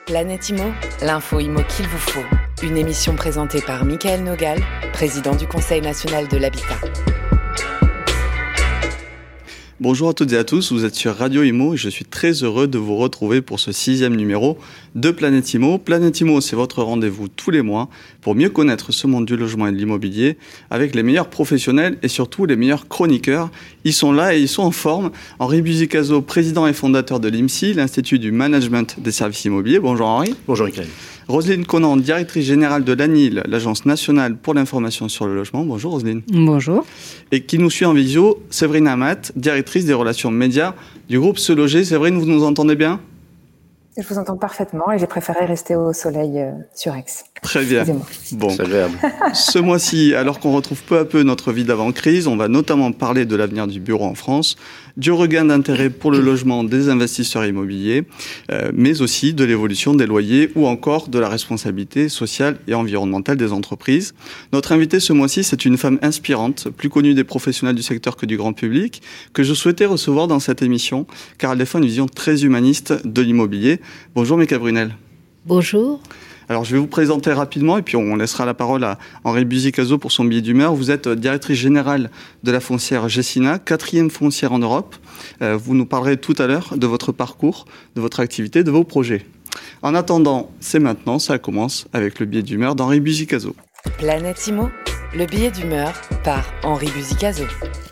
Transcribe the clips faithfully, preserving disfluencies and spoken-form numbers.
Planète Immo, l'info immo qu'il vous faut. Une émission présentée par Michael Nogal, président du Conseil national de l'habitat. Bonjour à toutes et à tous, vous êtes sur Radio Immo et je suis très heureux de vous retrouver pour ce sixième numéro de Planète Immo. Planète Immo, c'est votre rendez-vous tous les mois pour mieux connaître ce monde du logement et de l'immobilier avec les meilleurs professionnels et surtout les meilleurs chroniqueurs. Ils sont là et ils sont en forme. Henri Buzicazo, président et fondateur de l'I M S I, l'Institut du Management des Services Immobiliers. Bonjour Henri. Bonjour Michael. Roselyne Conan, directrice générale de l'A N I L, l'Agence nationale pour l'information sur le logement. Bonjour Roselyne. Bonjour. Et qui nous suit en visio, Séverine Amat, directrice des relations médias du groupe Se Loger. Séverine, vous nous entendez bien ? Je vous entends parfaitement et j'ai préféré rester au soleil euh, sur Aix. Très bien. Excusez-moi. Bon. C'est agréable. Ce mois-ci, alors qu'on retrouve peu à peu notre vie d'avant-crise, on va notamment parler de l'avenir du bureau en France, du regain d'intérêt pour le logement des investisseurs immobiliers, euh, mais aussi de l'évolution des loyers ou encore de la responsabilité sociale et environnementale des entreprises. Notre invitée ce mois-ci, c'est une femme inspirante, plus connue des professionnels du secteur que du grand public, que je souhaitais recevoir dans cette émission, car elle défend une vision très humaniste de l'immobilier. Bonjour Mika Brunel. Bonjour. Alors, je vais vous présenter rapidement et puis on laissera la parole à Henri Buzicazo pour son billet d'humeur. Vous êtes directrice générale de la foncière Gecina, quatrième foncière en Europe. Euh, vous nous parlerez tout à l'heure de votre parcours, de votre activité, de vos projets. En attendant, c'est maintenant, ça commence avec le billet d'humeur d'Henri Buzicazo. Planète Immo, le billet d'humeur par Henri Buzicazo.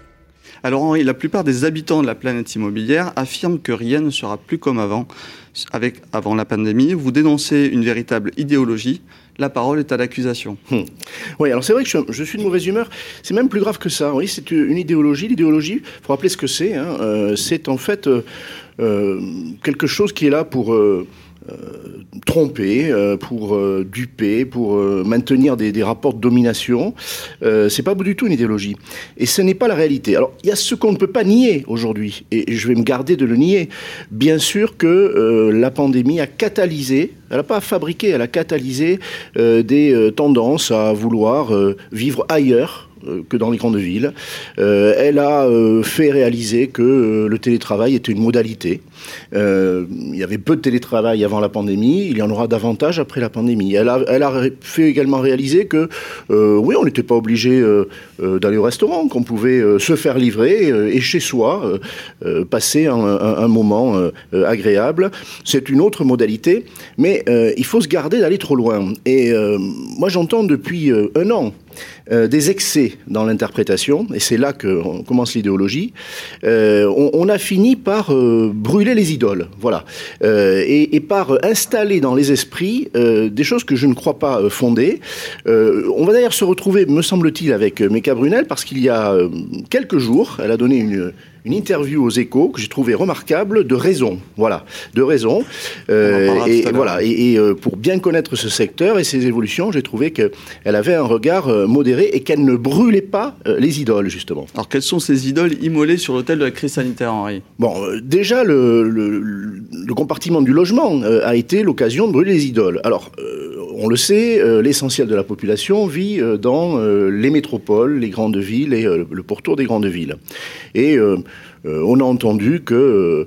Alors Henri, la plupart des habitants de la planète immobilière affirment que rien ne sera plus comme avant. Avec, avant la pandémie, vous dénoncez une véritable idéologie. La parole est à l'accusation. Hum. Oui, alors c'est vrai que je, je suis de mauvaise humeur. C'est même plus grave que ça. Oui, c'est une idéologie. L'idéologie, il faut rappeler ce que c'est. Hein. Euh, c'est en fait euh, euh, quelque chose qui est là pour... Euh, Euh, tromper, euh, pour euh, duper, pour euh, maintenir des, des rapports de domination. Euh, c'est pas du tout une idéologie. Et ce n'est pas la réalité. Alors, il y a ce qu'on ne peut pas nier aujourd'hui, et je vais me garder de le nier. Bien sûr que euh, la pandémie a catalysé, elle n'a pas fabriqué, elle a catalysé euh, des euh, tendances à vouloir euh, vivre ailleurs que dans les grandes villes. Euh, elle a euh, fait réaliser que euh, le télétravail était une modalité. Euh, il y avait peu de télétravail avant la pandémie, il y en aura davantage après la pandémie. Elle a, elle a fait également réaliser que, euh, oui, on n'était pas obligé euh, euh, d'aller au restaurant, qu'on pouvait euh, se faire livrer euh, et chez soi euh, euh, passer un, un, un moment euh, agréable. C'est une autre modalité, mais euh, il faut se garder d'aller trop loin. Et euh, moi, j'entends depuis euh, un an Euh, des excès dans l'interprétation, et c'est là que commence l'idéologie. Euh, on, on a fini par euh, brûler les idoles, voilà, euh, et, et par installer dans les esprits euh, des choses que je ne crois pas euh, fondées. Euh, on va d'ailleurs se retrouver, me semble-t-il, avec Mika Brunel, parce qu'il y a euh, quelques jours, elle a donné une... une interview aux Échos que j'ai trouvé remarquable de raison, voilà, de raison. Euh, et voilà, et, et euh, pour bien connaître ce secteur et ses évolutions, j'ai trouvé qu'elle avait un regard euh, modéré et qu'elle ne brûlait pas euh, les idoles, justement. Alors, quelles sont ces idoles immolées sur l'autel de la crise sanitaire, Henri ? Bon, euh, déjà, le, le, le compartiment du logement euh, a été l'occasion de brûler les idoles. Alors, euh, on le sait, euh, l'essentiel de la population vit euh, dans euh, les métropoles, les grandes villes et euh, le pourtour des grandes villes. Et euh, euh, on a entendu que euh,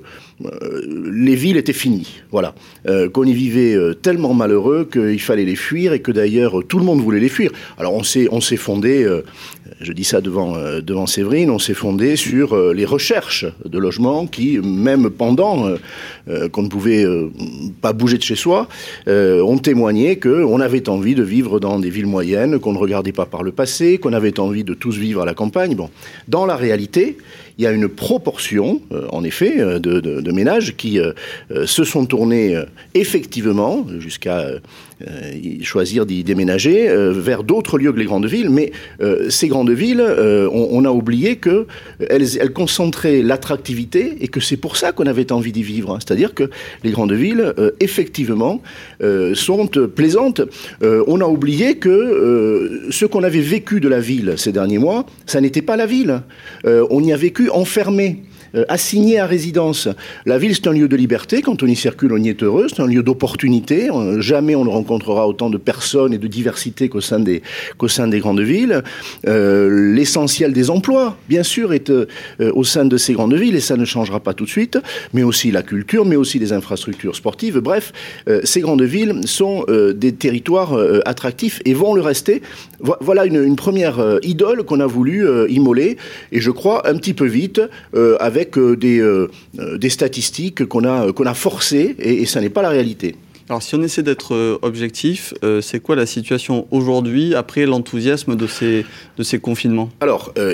les villes étaient finies, voilà, euh, qu'on y vivait euh, tellement malheureux qu'il fallait les fuir et que d'ailleurs tout le monde voulait les fuir. Alors on s'est, on s'est fondé, euh, je dis ça devant, euh, devant Séverine, on s'est fondé sur euh, les recherches de logements qui, même pendant euh, euh, qu'on ne pouvait euh, pas bouger de chez soi, euh, ont témoigné qu'on avait envie de vivre dans des villes moyennes, qu'on ne regardait pas par le passé, qu'on avait envie de tous vivre à la campagne. Bon, dans la réalité, il y a une proportion, euh, en effet, de, de, de ménages qui euh, euh, se sont tournés euh, effectivement, jusqu'à euh, choisir d'y déménager, euh, vers d'autres lieux que les grandes villes. Mais euh, ces grandes villes, euh, on, on a oublié qu'elles elles concentraient l'attractivité et que c'est pour ça qu'on avait envie d'y vivre. Hein. C'est-à-dire que les grandes villes, euh, effectivement, euh, sont plaisantes. Euh, on a oublié que euh, ce qu'on avait vécu de la ville ces derniers mois, ça n'était pas la ville. Euh, on y a vécu enfermé. euh, assigné à résidence. La ville, c'est un lieu de liberté. Quand on y circule, on y est heureux. C'est un lieu d'opportunité. On, jamais on ne rencontrera autant de personnes et de diversité qu'au sein des, qu'au sein des grandes villes. Euh, l'essentiel des emplois, bien sûr, est euh, au sein de ces grandes villes, et ça ne changera pas tout de suite, mais aussi la culture, mais aussi les infrastructures sportives. Bref, euh, ces grandes villes sont euh, des territoires euh, attractifs et vont le rester. Vo- voilà une, une première euh, idole qu'on a voulu euh, immoler, et je crois un petit peu vite, euh, avec euh, des, euh, des statistiques qu'on a, qu'on a forcées, et, et ça n'est pas la réalité. Alors, si on essaie d'être euh, objectif, euh, c'est quoi la situation aujourd'hui, après l'enthousiasme de ces, de ces confinements ? Alors, euh,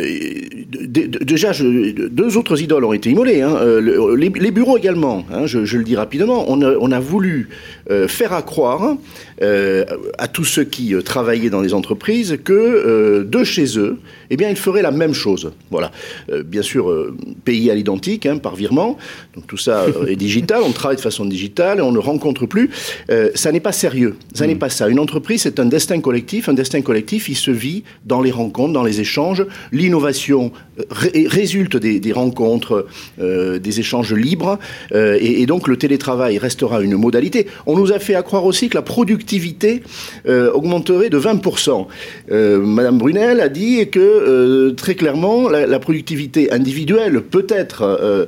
d- d- déjà, je, deux autres idoles ont été immolées. Hein. Euh, le, les, les bureaux également, hein, je, je le dis rapidement. On a, on a voulu euh, faire accroire euh, à tous ceux qui euh, travaillaient dans les entreprises que euh, de chez eux, eh bien, ils feraient la même chose. Voilà. Euh, bien sûr, euh, payé à l'identique, hein, par virement. Donc tout ça euh, est digital. On travaille de façon digitale. On ne rencontre plus. Euh, ça n'est pas sérieux. Ça mmh. n'est pas ça. Une entreprise, c'est un destin collectif. Un destin collectif, il se vit dans les rencontres, dans les échanges. L'innovation ré- résulte des, des rencontres, euh, des échanges libres. Euh, et, et donc, le télétravail restera une modalité. On nous a fait accroire aussi que la productivité euh, augmenterait de vingt pour cent. Euh, Madame Brunel a dit que, euh, très clairement, la, la productivité individuelle, peut-être euh,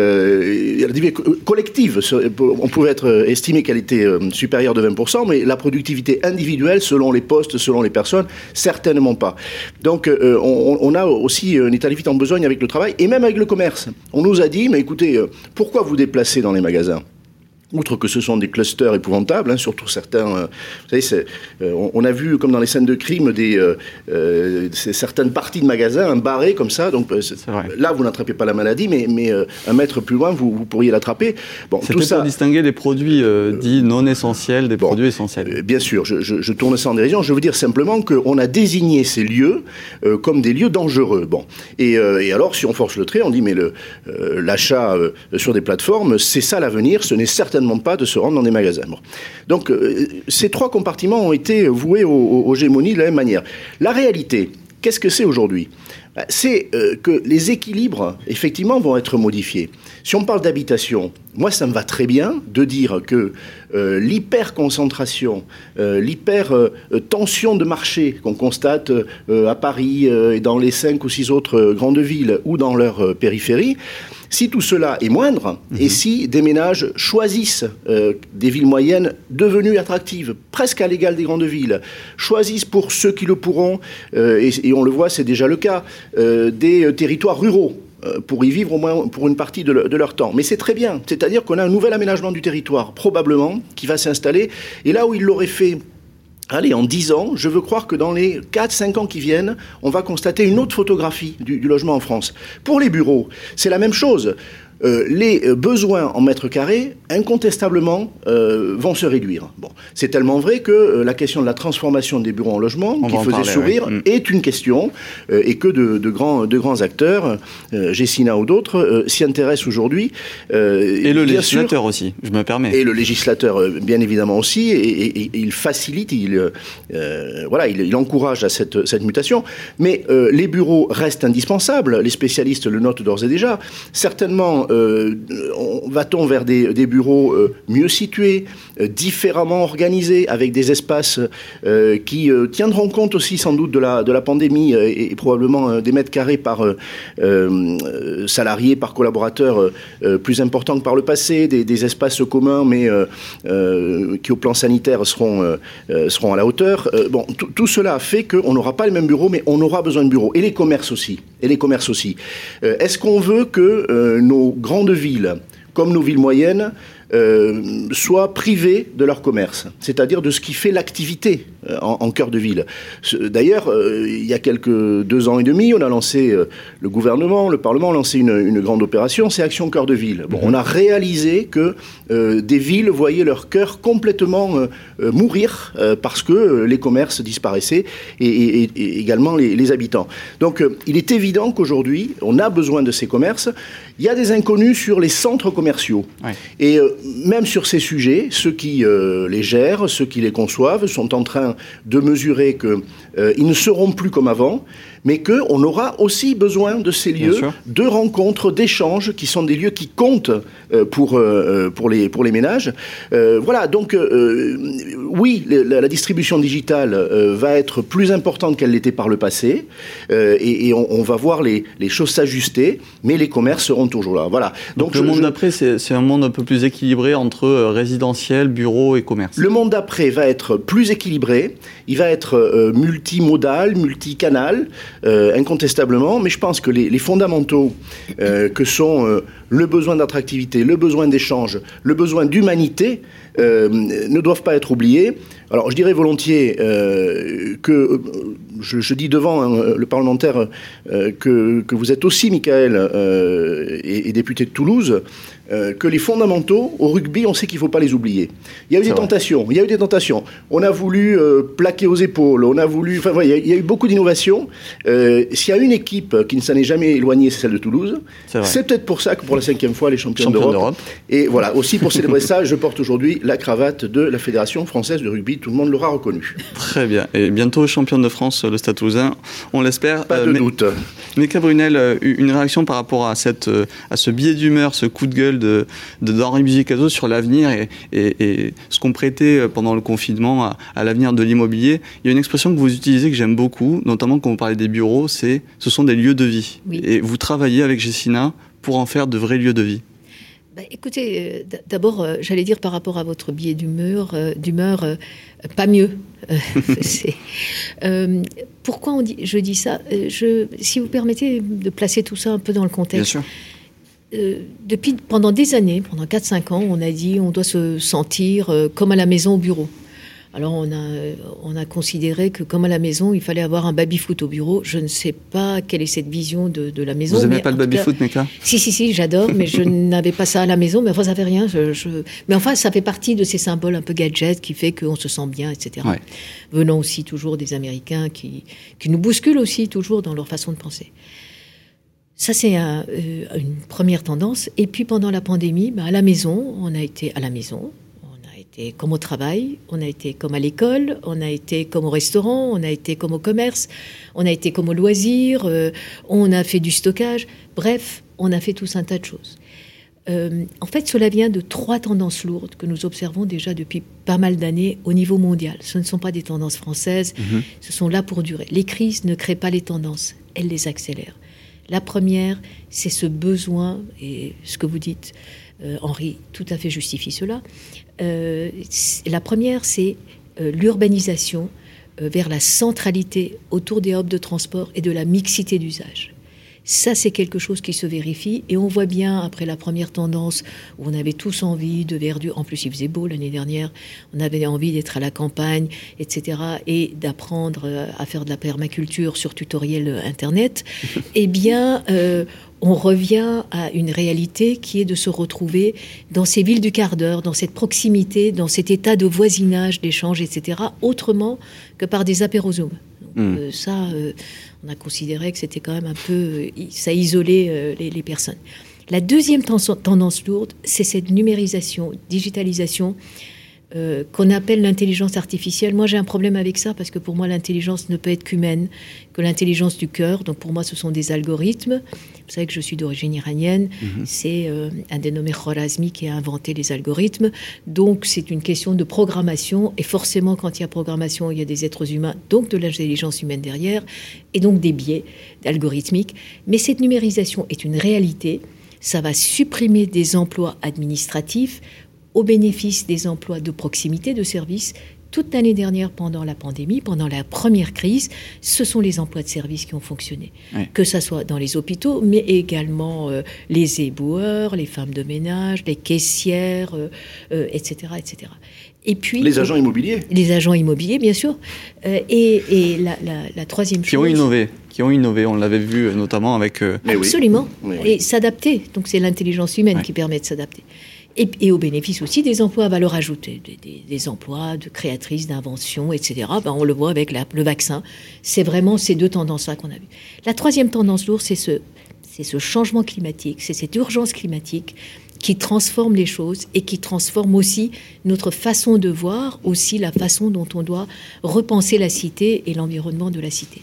euh, collective, on pouvait être estimé qu'elle était euh, supérieure de vingt pour cent, mais la productivité individuelle, selon les postes, selon les personnes, certainement pas. Donc, euh, on, on a aussi un état vite en besogne avec le travail, et même avec le commerce. On nous a dit, mais écoutez, euh, pourquoi vous déplacez dans les magasins ? Outre que ce sont des clusters épouvantables, hein, surtout certains, euh, vous savez, c'est, euh, on, on a vu comme dans les scènes de crime des euh, euh, certaines parties de magasins hein, barrées comme ça. Donc euh, là, vous n'attrapez pas la maladie, mais, mais euh, un mètre plus loin, vous, vous pourriez l'attraper. Bon, C'était tout ça pour distinguer les produits euh, dits non essentiels des bon, produits essentiels. Euh, bien sûr, je, je, je tourne ça en dérision. Je veux vous dire simplement qu'on a désigné ces lieux euh, comme des lieux dangereux. Bon, et, euh, et alors, si on force le trait, on dit mais le, euh, l'achat euh, sur des plateformes, c'est ça l'avenir. Ce n'est certainement pas de se rendre dans des magasins. Bon. Donc, euh, ces trois compartiments ont été voués aux, aux hégémonies de la même manière. La réalité, qu'est-ce que c'est aujourd'hui ? C'est euh, que les équilibres, effectivement, vont être modifiés. Si on parle d'habitation, moi, ça me va très bien de dire que euh, l'hyper-concentration, euh, l'hyper-tension de marché qu'on constate euh, à Paris euh, et dans les cinq ou six autres euh, grandes villes ou dans leur euh, périphérie, si tout cela est moindre, mmh. et si des ménages choisissent euh, des villes moyennes devenues attractives, presque à l'égal des grandes villes, choisissent pour ceux qui le pourront, euh, et, et on le voit, c'est déjà le cas, euh, des euh, territoires ruraux, euh, pour y vivre au moins pour une partie de, le, de leur temps. Mais c'est très bien, c'est-à-dire qu'on a un nouvel aménagement du territoire, probablement, qui va s'installer, et là où il l'aurait fait... Allez, en dix ans, je veux croire que dans les quatre cinq ans qui viennent, on va constater une autre photographie du, du logement en France. Pour les bureaux, c'est la même chose. Euh, les besoins en mètres carrés, incontestablement, euh, vont se réduire. Bon, c'est tellement vrai que euh, la question de la transformation des bureaux en logement, on qui faisait parler, sourire, oui. est une question, euh, et que de, de, grands, de grands acteurs, euh, Gessina ou d'autres, euh, s'y intéressent aujourd'hui. Euh, et le législateur sûr, aussi, je me permets. Et le législateur, euh, bien évidemment aussi, et, et, et il facilite, il, euh, voilà, il, il encourage à cette, cette mutation. Mais euh, les bureaux restent indispensables, les spécialistes le notent d'ores et déjà. Certainement, Euh, va-t-on vers des, des bureaux euh, mieux situés, euh, différemment organisés, avec des espaces euh, qui euh, tiendront compte aussi sans doute de la, de la pandémie euh, et, et probablement euh, des mètres carrés par euh, euh, salariés, par collaborateurs euh, plus importants que par le passé, des, des espaces communs mais euh, euh, qui au plan sanitaire seront, euh, seront à la hauteur. Euh, bon, tout, tout cela fait qu'on n'aura pas les mêmes bureaux, mais on aura besoin de bureaux. Et les commerces aussi. Et les commerces aussi. Euh, est-ce qu'on veut que euh, nos grandes villes, comme nos villes moyennes, euh, soient privées de leur commerce, c'est-à-dire de ce qui fait l'activité euh, en, en cœur de ville. D'ailleurs, euh, il y a quelques deux ans et demi, on a lancé, euh, le gouvernement, le Parlement a lancé une, une grande opération, c'est Action Cœur de Ville. Bon, mmh. On a réalisé que euh, des villes voyaient leur cœur complètement euh, euh, mourir euh, parce que euh, les commerces disparaissaient et, et, et également les, les habitants. Donc, euh, il est évident qu'aujourd'hui, on a besoin de ces commerces. Il y a des inconnus sur les centres commerciaux. Ouais. Et euh, même sur ces sujets, ceux qui euh, les gèrent, ceux qui les conçoivent, sont en train de mesurer qu'ils euh, ne seront plus comme avant. mais qu'on aura aussi besoin de ces lieux de rencontres, d'échanges, qui sont des lieux qui comptent euh, pour, euh, pour, les, pour les ménages. Euh, voilà, donc euh, oui, la, la distribution digitale euh, va être plus importante qu'elle l'était par le passé, euh, et, et on, on va voir les, les choses s'ajuster, mais les commerces seront toujours là. Voilà. Donc, donc le je, monde je... d'après, c'est, c'est un monde un peu plus équilibré entre euh, résidentiel, bureau et commerce. Le monde d'après va être plus équilibré, il va être euh, multimodal, multicanal, euh, incontestablement, mais je pense que les, les fondamentaux euh, que sont euh, le besoin d'attractivité, le besoin d'échange, le besoin d'humanité, euh, ne doivent pas être oubliés. Alors, je dirais volontiers euh, que, euh, je, je dis devant hein, le parlementaire euh, que, que vous êtes aussi, Michael, euh, et, et député de Toulouse, euh, que les fondamentaux, au rugby, on sait qu'il ne faut pas les oublier. Il y a eu C'est des vrai. tentations, il y a eu des tentations. On a voulu euh, plaquer aux épaules, on a voulu... Enfin, voilà, il y a eu beaucoup d'innovations. Euh, s'il y a une équipe qui ne s'en est jamais éloignée, c'est celle de Toulouse. C'est, c'est peut-être pour ça que pour la cinquième fois, les champions Champion d'Europe. d'Europe. Et voilà, aussi pour célébrer ça, je porte aujourd'hui la cravate de la Fédération française de rugby. Tout le monde l'aura reconnu. Très bien. Et bientôt champion de France, le Stade Toulousain, on l'espère. Pas de euh, doute. Mika Brunel, une réaction par rapport à, cette, à ce biais d'humeur, ce coup de gueule de, de d'Henri Musicazo sur l'avenir et, et, et ce qu'on prêtait pendant le confinement à, à l'avenir de l'immobilier. Il y a une expression que vous utilisez que j'aime beaucoup, notamment quand vous parlez des bureaux, c'est ce sont des lieux de vie. Oui. Et vous travaillez avec Gessina pour en faire de vrais lieux de vie. Bah, écoutez, euh, d'abord, euh, j'allais dire par rapport à votre biais d'humeur, euh, d'humeur euh, pas mieux. c'est, euh, pourquoi on dit, je dis ça je, Si vous permettez de placer tout ça un peu dans le contexte. Bien sûr. Euh, depuis, pendant des années, pendant quatre cinq ans, on a dit on doit se sentir euh, comme à la maison au bureau. Alors on a, on a considéré que comme à la maison, il fallait avoir un baby-foot au bureau. Je ne sais pas quelle est cette vision de, de la maison. Vous n'aimez pas le baby-foot, Mika ? Si, si, si, j'adore, mais je n'avais pas ça à la maison. Mais enfin, ça fait rien. Je, je... Mais enfin, ça fait partie de ces symboles un peu gadgets qui fait qu'on se sent bien, et cetera. Ouais. Venant aussi toujours des Américains qui, qui nous bousculent aussi toujours dans leur façon de penser. Ça, c'est un, euh, une première tendance. Et puis, pendant la pandémie, bah, à la maison, on a été à la maison. Comme au travail, on a été comme à l'école, on a été comme au restaurant, on a été comme au commerce, on a été comme au loisir, euh, on a fait du stockage. Bref, on a fait tous un tas de choses. Euh, en fait, cela vient de trois tendances lourdes que nous observons déjà depuis pas mal d'années au niveau mondial. Ce ne sont pas des tendances françaises, mmh. ce sont là pour durer. Les crises ne créent pas les tendances, elles les accélèrent. La première, c'est ce besoin, et ce que vous dites, euh, Henri, tout à fait justifie cela. Euh, la première, c'est euh, l'urbanisation euh, vers la centralité autour des hubs de transport et de la mixité d'usage. Ça, c'est quelque chose qui se vérifie et on voit bien, après la première tendance, où on avait tous envie de verdure, en plus il faisait beau l'année dernière, on avait envie d'être à la campagne, et cetera, et d'apprendre à faire de la permaculture sur tutoriel Internet, eh bien, euh, on revient à une réalité qui est de se retrouver dans ces villes du quart d'heure, dans cette proximité, dans cet état de voisinage, d'échange, et cetera, autrement que par des apéros Zoom. Mmh. Euh, ça, euh, on a considéré que c'était quand même un peu... Euh, ça isolait euh, les, les personnes. La deuxième tendance, tendance lourde, c'est cette numérisation, digitalisation, euh, qu'on appelle l'intelligence artificielle. Moi, j'ai un problème avec ça, parce que pour moi, l'intelligence ne peut être qu'humaine, que l'intelligence du cœur. Donc, pour moi, ce sont des algorithmes. Vous savez que je suis d'origine iranienne. Mmh. C'est euh, un dénommé Khwarazmi qui a inventé les algorithmes. Donc, c'est une question de programmation. Et forcément, quand il y a programmation, il y a des êtres humains, donc de l'intelligence humaine derrière, et donc des biais algorithmiques. Mais cette numérisation est une réalité. Ça va supprimer des emplois administratifs au bénéfice des emplois de proximité, de services. Toute l'année dernière, pendant la pandémie, pendant la première crise, ce sont les emplois de services qui ont fonctionné. Oui. Que ça soit dans les hôpitaux, mais également euh, les éboueurs, les femmes de ménage, les caissières, euh, euh, et cetera, et cetera. Et puis, les agents immobiliers. Les agents immobiliers, bien sûr. Euh, et et la, la, la troisième qui chose... Ont innové, qui ont innové, on l'avait vu notamment avec... Euh... Absolument. Oui. Oui. Et s'adapter. Donc c'est l'intelligence humaine oui. qui permet de s'adapter. Et, et au bénéfice aussi des emplois à valeur ajoutée, des, des, des emplois de créatrices, d'inventions, et cetera. Ben, on le voit avec la, le vaccin. C'est vraiment ces deux tendances-là qu'on a vues. La troisième tendance lourde, c'est ce, c'est ce changement climatique, c'est cette urgence climatique qui transforme les choses et qui transforme aussi notre façon de voir, aussi la façon dont on doit repenser la cité et l'environnement de la cité.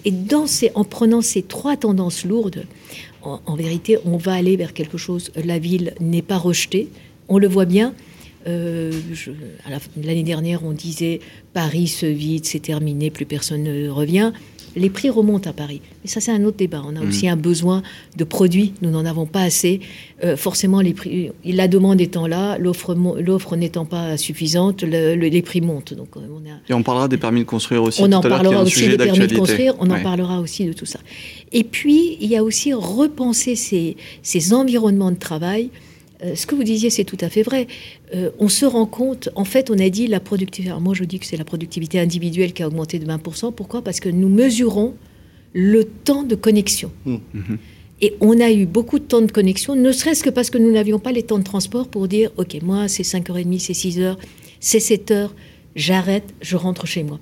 Et dans ces, en prenant ces trois tendances lourdes, en, en vérité, on va aller vers quelque chose. La ville n'est pas rejetée. On le voit bien. Euh, je, à la, l'année dernière, on disait Paris se vide, c'est terminé, plus personne ne revient. Les prix remontent à Paris. Mais ça, c'est un autre débat. On a mmh. aussi un besoin de produits. Nous n'en avons pas assez. Euh, forcément, les prix, la demande étant là, l'offre, l'offre n'étant pas suffisante, le, le, les prix montent. Donc, on a... Et on parlera des permis de construire aussi. On tout en à parlera aussi des permis de construire. On ouais. en parlera aussi de tout ça. Et puis, il y a aussi repenser ces, ces environnements de travail. Euh, ce que vous disiez, c'est tout à fait vrai. Euh, on se rend compte, en fait, on a dit la productivité. Alors moi, je dis que c'est la productivité individuelle qui a augmenté de vingt pour cent. Pourquoi ? Parce que nous mesurons le temps de connexion. Mmh. Et on a eu beaucoup de temps de connexion, ne serait-ce que parce que nous n'avions pas les temps de transport pour dire « Ok, moi, c'est cinq heures trente, c'est six heures, c'est sept heures, j'arrête, je rentre chez moi ».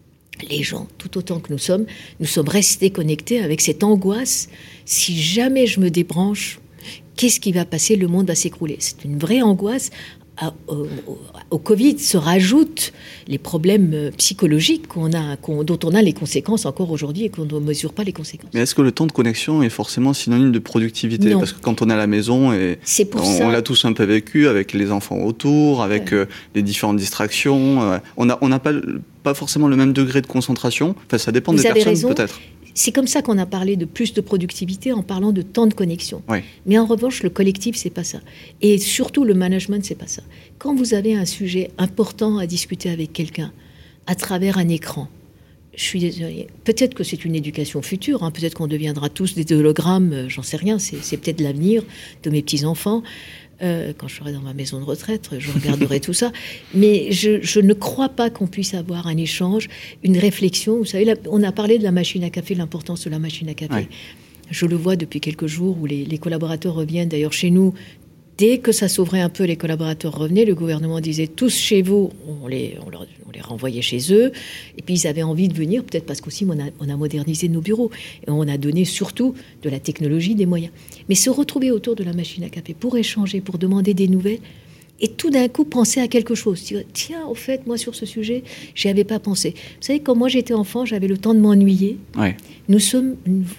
Les gens, tout autant que nous sommes, nous sommes restés connectés avec cette angoisse. Si jamais je me débranche, qu'est-ce qui va passer ? Le monde va s'écrouler. C'est une vraie angoisse. À, au, au Covid se rajoutent les problèmes psychologiques qu'on a, qu'on, dont on a les conséquences encore aujourd'hui et qu'on ne mesure pas les conséquences. Mais est-ce que le temps de connexion est forcément synonyme de productivité ? Non. Parce que quand on est à la maison, et c'est pour on, ça... on l'a tous un peu vécu avec les enfants autour, avec ouais. euh, les différentes distractions. Euh, on n'a on a pas, pas forcément le même degré de concentration. Enfin, ça dépend Vous des personnes raison. peut-être. C'est comme ça qu'on a parlé de plus de productivité en parlant de temps de connexion. Oui. Mais en revanche, le collectif, c'est pas ça. Et surtout, le management, c'est pas ça. Quand vous avez un sujet important à discuter avec quelqu'un à travers un écran, je suis désolée, peut-être que c'est une éducation future, hein, peut-être qu'on deviendra tous des hologrammes, euh, j'en sais rien, c'est, c'est peut-être l'avenir de mes petits-enfants. Euh, quand je serai dans ma maison de retraite, je regarderai tout ça. Mais je, je ne crois pas qu'on puisse avoir un échange, une réflexion. Vous savez, là, on a parlé de la machine à café, l'importance de la machine à café. Ouais. Je le vois depuis quelques jours où les, les collaborateurs reviennent. D'ailleurs, chez nous, dès que ça s'ouvrait un peu, les collaborateurs revenaient. Le gouvernement disait tous chez vous, on les, on, leur, on les renvoyait chez eux. Et puis ils avaient envie de venir, peut-être parce qu'aussi on a, on a modernisé nos bureaux. Et on a donné surtout de la technologie, des moyens. Mais se retrouver autour de la machine à café pour échanger, pour demander des nouvelles, et tout d'un coup penser à quelque chose. Tiens, au fait, moi sur ce sujet, j'y avais pas pensé. Vous savez, quand moi j'étais enfant, j'avais le temps de m'ennuyer. Ouais. Nous sommes,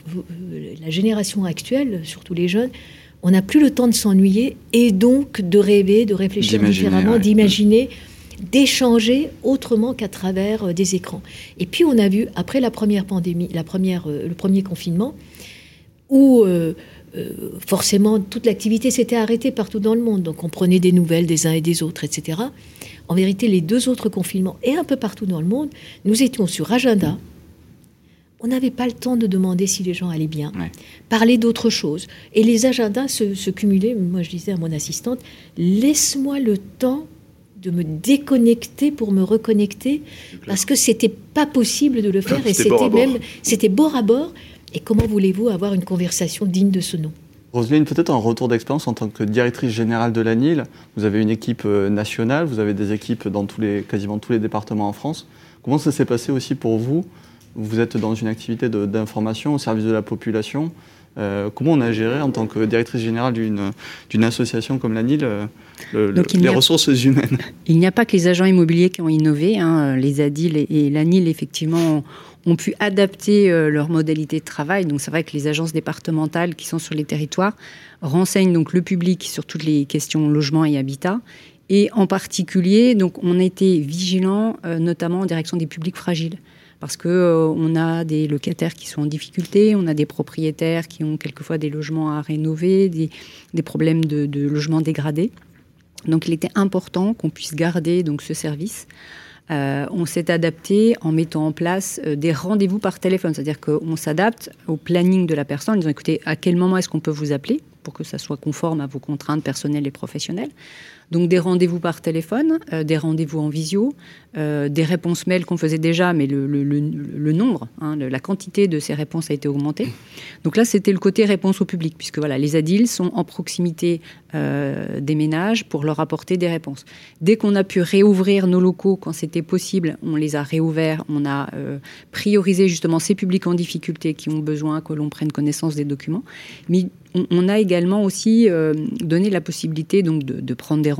la génération actuelle, surtout les jeunes, on n'a plus le temps de s'ennuyer et donc de rêver, de réfléchir d'imaginer, différemment, ouais. d'imaginer, d'échanger autrement qu'à travers euh, des écrans. Et puis on a vu, après la première pandémie, la première, euh, le premier confinement, où euh, euh, forcément toute l'activité s'était arrêtée partout dans le monde. Donc on prenait des nouvelles des uns et des autres, et cetera. En vérité, les deux autres confinements, et un peu partout dans le monde, nous étions sur agenda. On n'avait pas le temps de demander si les gens allaient bien, ouais. parler d'autre chose. Et les agendas se, se cumulaient. Moi, je disais à mon assistante, laisse-moi le temps de me déconnecter pour me reconnecter, parce que c'était pas possible de le faire. Et c'était même, c'était bord à bord. Et comment voulez-vous avoir une conversation digne de ce nom ? Roselyne, peut-être un retour d'expérience en tant que directrice générale de l'A N I L. Vous avez une équipe nationale, vous avez des équipes dans tous les, quasiment tous les départements en France. Comment ça s'est passé aussi pour vous ? Vous êtes dans une activité de, d'information au service de la population. Euh, comment on a géré en tant que directrice générale d'une, d'une association comme l'A N I L euh, le, le, les ressources humaines ? Il n'y a pas que les agents immobiliers qui ont innové. Hein. Les A D I L et, et l'A N I L, effectivement, ont pu adapter euh, leur modalité de travail. Donc c'est vrai que les agences départementales qui sont sur les territoires renseignent donc le public sur toutes les questions logement et habitat. Et en particulier, donc, on a été vigilants, euh, notamment en direction des publics fragiles. Parce qu'on euh, a des locataires qui sont en difficulté, on a des propriétaires qui ont quelquefois des logements à rénover, des, des problèmes de, de logements dégradés. Donc il était important qu'on puisse garder donc, ce service. Euh, on s'est adapté en mettant en place euh, des rendez-vous par téléphone. C'est-à-dire qu'on s'adapte au planning de la personne en disant, écoutez, à quel moment est-ce qu'on peut vous appeler pour que ça soit conforme à vos contraintes personnelles et professionnelles. Donc des rendez-vous par téléphone, euh, des rendez-vous en visio, euh, des réponses mail qu'on faisait déjà, mais le, le, le, le nombre, hein, le, la quantité de ces réponses a été augmentée. Donc là, c'était le côté réponse au public, puisque voilà, les A D I L sont en proximité euh, des ménages pour leur apporter des réponses. Dès qu'on a pu réouvrir nos locaux quand c'était possible, on les a réouverts, on a euh, priorisé justement ces publics en difficulté qui ont besoin que l'on prenne connaissance des documents. Mais on, on a également aussi euh, donné la possibilité donc, de, de prendre des rendez-vous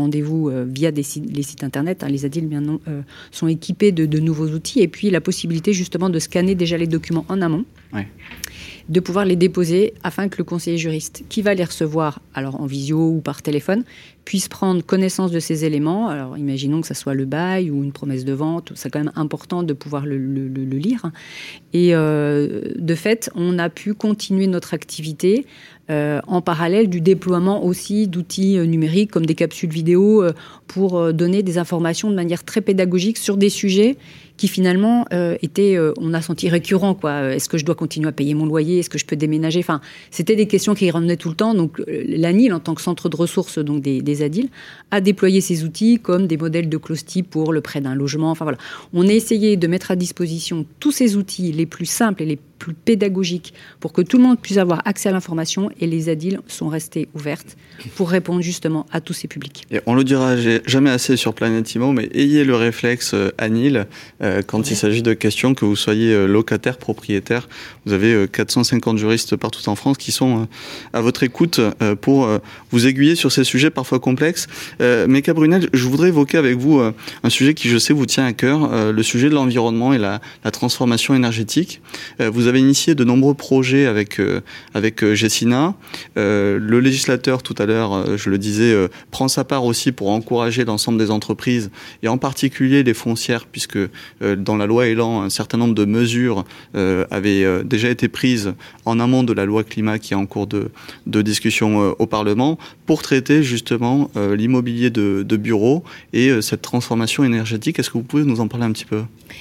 rendez-vous euh, via des sites, les sites internet. Hein, les A D I L bien non, euh, sont équipés de, de nouveaux outils. Et puis la possibilité justement de scanner déjà les documents en amont. Ouais. De pouvoir les déposer afin que le conseiller juriste qui va les recevoir, alors en visio ou par téléphone, puisse prendre connaissance de ces éléments. Alors imaginons que ça soit le bail ou une promesse de vente, c'est quand même important de pouvoir le, le, le lire. Et euh, de fait, on a pu continuer notre activité euh, en parallèle du déploiement aussi d'outils euh, numériques comme des capsules vidéo euh, pour euh, donner des informations de manière très pédagogique sur des sujets qui finalement euh, étaient, euh, on a senti récurrents, quoi. Est-ce que je dois continuer à payer mon loyer? Est-ce que je peux déménager? Enfin, c'était des questions qui revenaient tout le temps. Donc, euh, l'A N I L, en tant que centre de ressources donc des, des A D I L, a déployé ces outils comme des modèles de clause type pour le prêt d'un logement. Enfin, voilà. On a essayé de mettre à disposition tous ces outils les plus simples et les plus pédagogiques pour que tout le monde puisse avoir accès à l'information, et les A D I L sont restées ouvertes pour répondre justement à tous ces publics. Et on le dira jamais assez sur Planète Imo, mais ayez le réflexe euh, A N I L euh, quand ouais. il s'agit de questions, que vous soyez euh, locataire, propriétaire. Vous avez euh, quatre cent cinquante juristes partout en France qui sont euh, à votre écoute euh, pour euh, vous aiguiller sur ces sujets parfois complexes. Euh, Meka Brunel, je voudrais évoquer avec vous euh, un sujet qui, je sais, vous tient à cœur, euh, le sujet de l'environnement et la, la transformation énergétique. Euh, vous avez initié de nombreux projets avec, euh, avec euh, Gecina. Euh, le législateur, tout à l'heure, euh, je le disais, euh, prend sa part aussi pour encourager l'ensemble des entreprises, et en particulier les foncières, puisque euh, dans la loi Elan, un certain nombre de mesures euh, avaient euh, déjà été prises en amont de la loi climat qui est en cours de, de discussion euh, au Parlement, pour traiter justement euh, l'immobilier de, de bureaux et euh, cette transformation énergétique. Est-ce que vous pouvez nous en parler un petit peu ?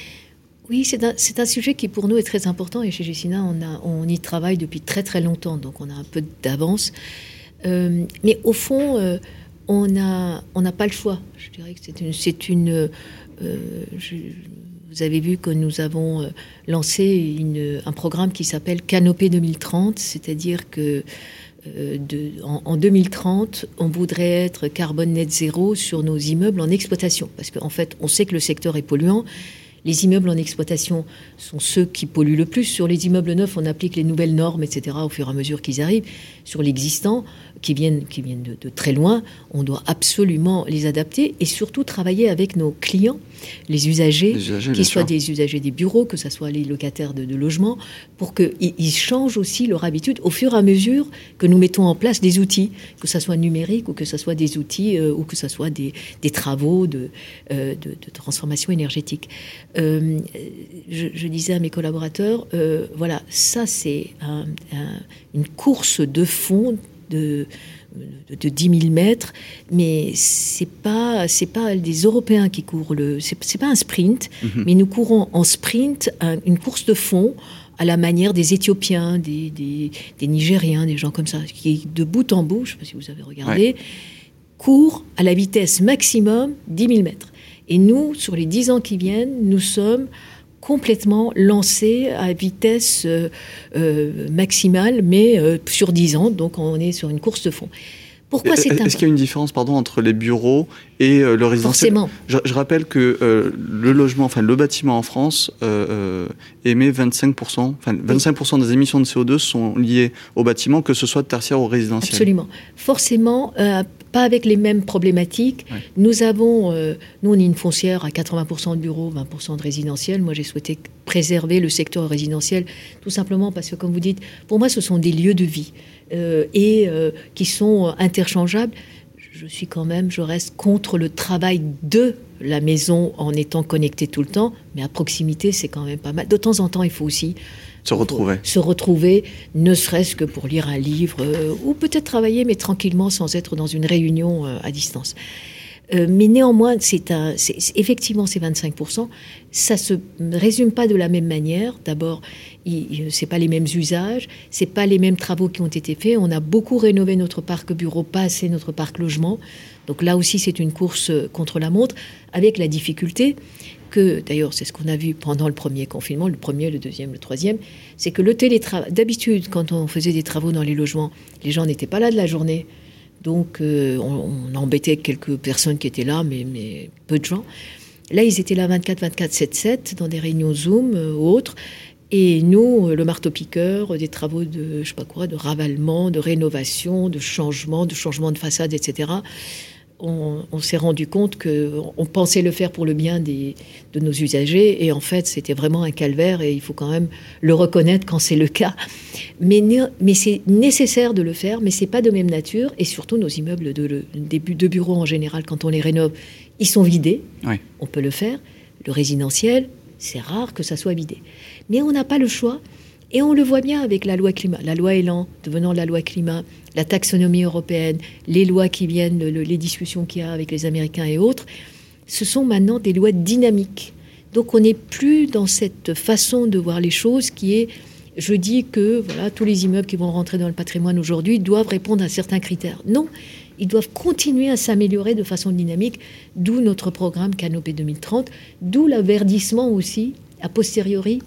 Oui, c'est un, c'est un sujet qui pour nous est très important, et chez Gecina, on, a, on y travaille depuis très très longtemps, donc on a un peu d'avance. Euh, mais au fond, euh, on n'a on n'a pas le choix. Je dirais que c'est une... C'est une euh, je, vous avez vu que nous avons lancé une, un programme qui s'appelle Canopée deux mille trente, c'est-à-dire que euh, de, en, en deux mille trente, on voudrait être carbone net zéro sur nos immeubles en exploitation. Parce qu'en fait, on sait que le secteur est polluant. Les immeubles en exploitation sont ceux qui polluent le plus. Sur les immeubles neufs, on applique les nouvelles normes, et cetera, au fur et à mesure qu'ils arrivent. Sur l'existant, qui viennent, qui viennent de, de très loin, on doit absolument les adapter, et surtout travailler avec nos clients, les usagers, les usagers qu'ils soient des usagers des bureaux, que ce soit les locataires de, de logements, pour qu'ils ils changent aussi leur habitude au fur et à mesure que nous mettons en place des outils, que ce soit numérique ou que ce soit des outils euh, ou que ce soit des, des travaux de, euh, de, de transformation énergétique. Euh, je, je disais à mes collaborateurs, euh, voilà, ça c'est un, un, une course de fond de, de, de dix mille mètres, mais c'est pas, c'est pas des Européens qui courent le, c'est, c'est pas un sprint, mm-hmm. mais nous courons en sprint un, une course de fond à la manière des Éthiopiens, des, des, des Nigériens, des gens comme ça, qui de bout en bout, je ne sais pas si vous avez regardé, ouais. courent à la vitesse maximum dix mille mètres. Et nous, sur les dix ans qui viennent, nous sommes complètement lancés à vitesse euh, euh, maximale, mais euh, sur dix ans, donc on est sur une course de fond. Pourquoi c'est Est-ce qu'il y a une différence, pardon, entre les bureaux et euh, le résidentiel ? Forcément. Je, je rappelle que euh, le logement, enfin le bâtiment en France euh, euh, émet vingt-cinq pour cent, enfin vingt-cinq pour cent des émissions de C O deux sont liées au bâtiment, que ce soit de tertiaire ou résidentiel. Absolument. Forcément, euh, pas avec les mêmes problématiques. Ouais. Nous avons, euh, nous on est une foncière à quatre-vingts pour cent de bureaux, vingt pour cent de résidentiel. Moi j'ai souhaité préserver le secteur résidentiel, tout simplement parce que, comme vous dites, pour moi ce sont des lieux de vie euh, et euh, qui sont interchangeables. Je suis quand même, je reste contre le travail de la maison en étant connecté tout le temps, mais à proximité c'est quand même pas mal. De temps en temps il faut aussi se retrouver. Se retrouver, ne serait-ce que pour lire un livre, euh, ou peut-être travailler, mais tranquillement, sans être dans une réunion euh, à distance. Euh, mais néanmoins, c'est un, c'est, c'est, effectivement, c'est vingt-cinq pour cent. Ça ne se résume pas de la même manière. D'abord, ce n'est pas les mêmes usages, ce n'est pas les mêmes travaux qui ont été faits. On a beaucoup rénové notre parc bureau, pas assez notre parc logement. Donc là aussi, c'est une course contre la montre, avec la difficulté que, d'ailleurs, c'est ce qu'on a vu pendant le premier confinement, le premier, le deuxième, le troisième, c'est que le télétravail... D'habitude, quand on faisait des travaux dans les logements, les gens n'étaient pas là de la journée. Donc, euh, on, on embêtait quelques personnes qui étaient là, mais, mais peu de gens. Là, ils étaient là vingt-quatre vingt-quatre, sept sept, dans des réunions Zoom euh, ou autres. Et nous, le marteau-piqueur, des travaux de, je sais pas quoi, de ravalement, de rénovation, de changement, de changement de façade, et cetera, on, on s'est rendu compte qu'on pensait le faire pour le bien des, de nos usagers, et en fait, c'était vraiment un calvaire, et il faut quand même le reconnaître quand c'est le cas. Mais, mais c'est nécessaire de le faire, mais c'est pas de même nature, et surtout nos immeubles de, de, de bureaux en général, quand on les rénove, ils sont vidés, oui. On peut le faire. Le résidentiel, c'est rare que ça soit vidé. Mais on n'a pas le choix, et on le voit bien avec la loi climat, la loi Elan, devenant la loi climat, la taxonomie européenne, les lois qui viennent, le, les discussions qu'il y a avec les Américains et autres, ce sont maintenant des lois dynamiques. Donc on n'est plus dans cette façon de voir les choses qui est, je dis que voilà, tous les immeubles qui vont rentrer dans le patrimoine aujourd'hui doivent répondre à certains critères. Non, ils doivent continuer à s'améliorer de façon dynamique, d'où notre programme Canopée deux mille trente, d'où l'averdissement aussi, a posteriori,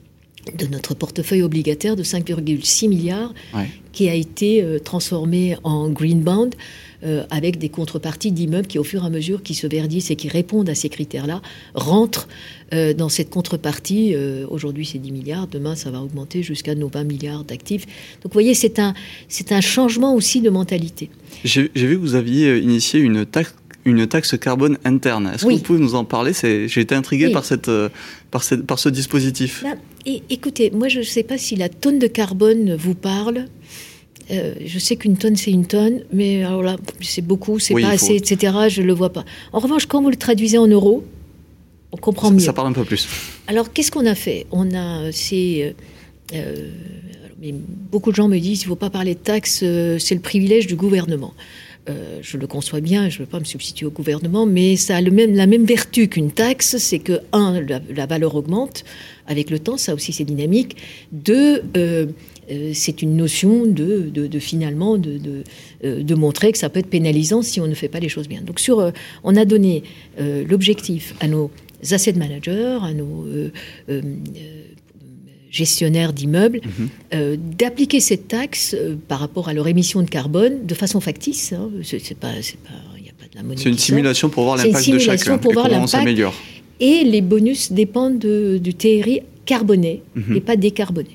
de notre portefeuille obligataire de cinq virgule six milliards, ouais. Qui a été euh, transformé en green bond euh, avec des contreparties d'immeubles qui, au fur et à mesure qui se verdissent et qui répondent à ces critères-là, rentrent euh, dans cette contrepartie. Euh, aujourd'hui, c'est dix milliards. Demain, ça va augmenter jusqu'à nos vingt milliards d'actifs. Donc, vous voyez, c'est un, c'est un changement aussi de mentalité. J'ai, j'ai vu que vous aviez initié une taxe une taxe carbone interne. Est-ce oui. que vous pouvez nous en parler ? C'est, j'ai été intrigué oui. par, cette, euh, par, cette, par ce dispositif. Là, et, écoutez, moi je ne sais pas si la tonne de carbone vous parle. Euh, je sais qu'une tonne c'est une tonne, mais alors là, c'est beaucoup, c'est oui, pas assez, et cetera. Je ne le vois pas. En revanche, quand vous le traduisez en euros, on comprend ça, mieux. Ça parle un peu plus. Alors, qu'est-ce qu'on a fait ? On a... C'est, euh, mais beaucoup de gens me disent qu'il ne faut pas parler de taxes, euh, c'est le privilège du gouvernement. Euh, je le conçois bien, je ne veux pas me substituer au gouvernement, mais ça a le même, la même vertu qu'une taxe, c'est que, un, la, la valeur augmente avec le temps, ça aussi c'est dynamique. Deux, euh, euh, c'est une notion de, de, de finalement de, de, euh, de montrer que ça peut être pénalisant si on ne fait pas les choses bien. Donc sur, euh, on a donné euh, l'objectif à nos asset managers, à nos euh, euh, gestionnaires d'immeubles, mmh. euh, d'appliquer cette taxe euh, par rapport à leur émission de carbone de façon factice. Hein, c'est, c'est pas, c'est pas, y a pas de la monnaie. C'est une simulation pour voir l'impact de chacun pour et voir comment l'impact. on s'améliore. Et les bonus dépendent de, du T R I carboné mmh. et pas décarboné.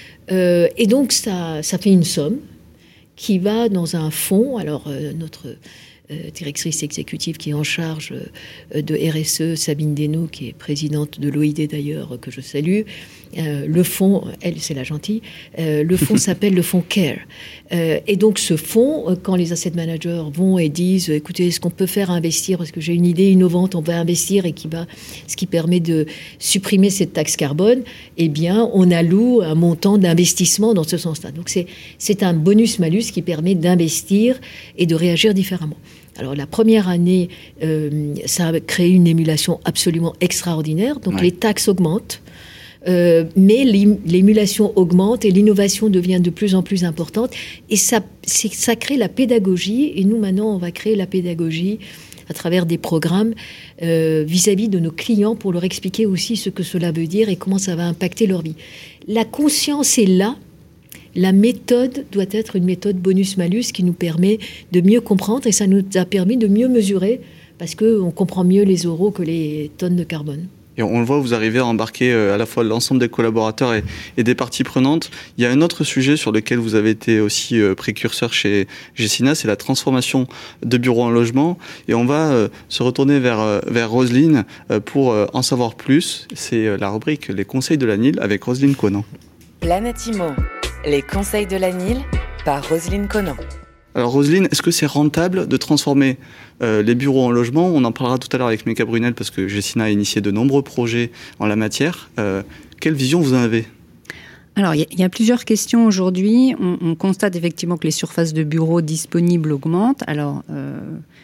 Euh, et donc ça, ça fait une somme qui va dans un fonds. Alors euh, notre Euh, directrice exécutive qui est en charge euh, de R S E, Sabine Desnaux, qui est présidente de l'O I D d'ailleurs, que je salue. Euh, le fonds, elle, c'est la gentille, euh, le fonds s'appelle le fonds CARE. Euh, et donc ce fonds, euh, quand les asset managers vont et disent, écoutez, est-ce qu'on peut faire investir, parce que j'ai une idée innovante, on va investir, et qui va, ce qui permet de supprimer cette taxe carbone, eh bien, on alloue un montant d'investissement dans ce sens-là. Donc c'est, c'est un bonus-malus qui permet d'investir et de réagir différemment. Alors la première année, euh, ça a créé une émulation absolument extraordinaire. Donc ouais. les taxes augmentent, euh, mais l'émulation augmente et l'innovation devient de plus en plus importante. Et ça, c'est, ça crée la pédagogie. Et nous, maintenant, on va créer la pédagogie à travers des programmes euh, vis-à-vis de nos clients pour leur expliquer aussi ce que cela veut dire et comment ça va impacter leur vie. La conscience est là. La méthode doit être une méthode bonus-malus qui nous permet de mieux comprendre, et ça nous a permis de mieux mesurer parce qu'on comprend mieux les euros que les tonnes de carbone. Et on le voit, vous arrivez à embarquer à la fois l'ensemble des collaborateurs et, et des parties prenantes. Il y a un autre sujet sur lequel vous avez été aussi précurseur chez Gecina, c'est la transformation de bureaux en logement. Et on va se retourner vers, vers Roselyne pour en savoir plus. C'est la rubrique Les conseils de l'A N I L avec Roselyne Conan. Planète Imo. Les conseils de l'A N I L par Roselyne Conan. Alors Roselyne, est-ce que c'est rentable de transformer euh, les bureaux en logements ? On en parlera tout à l'heure avec Mika Brunel parce que Gecina a initié de nombreux projets en la matière. Euh, quelle vision vous en avez ? Alors, il y, y a plusieurs questions aujourd'hui. On, on constate effectivement que les surfaces de bureaux disponibles augmentent. Alors, euh,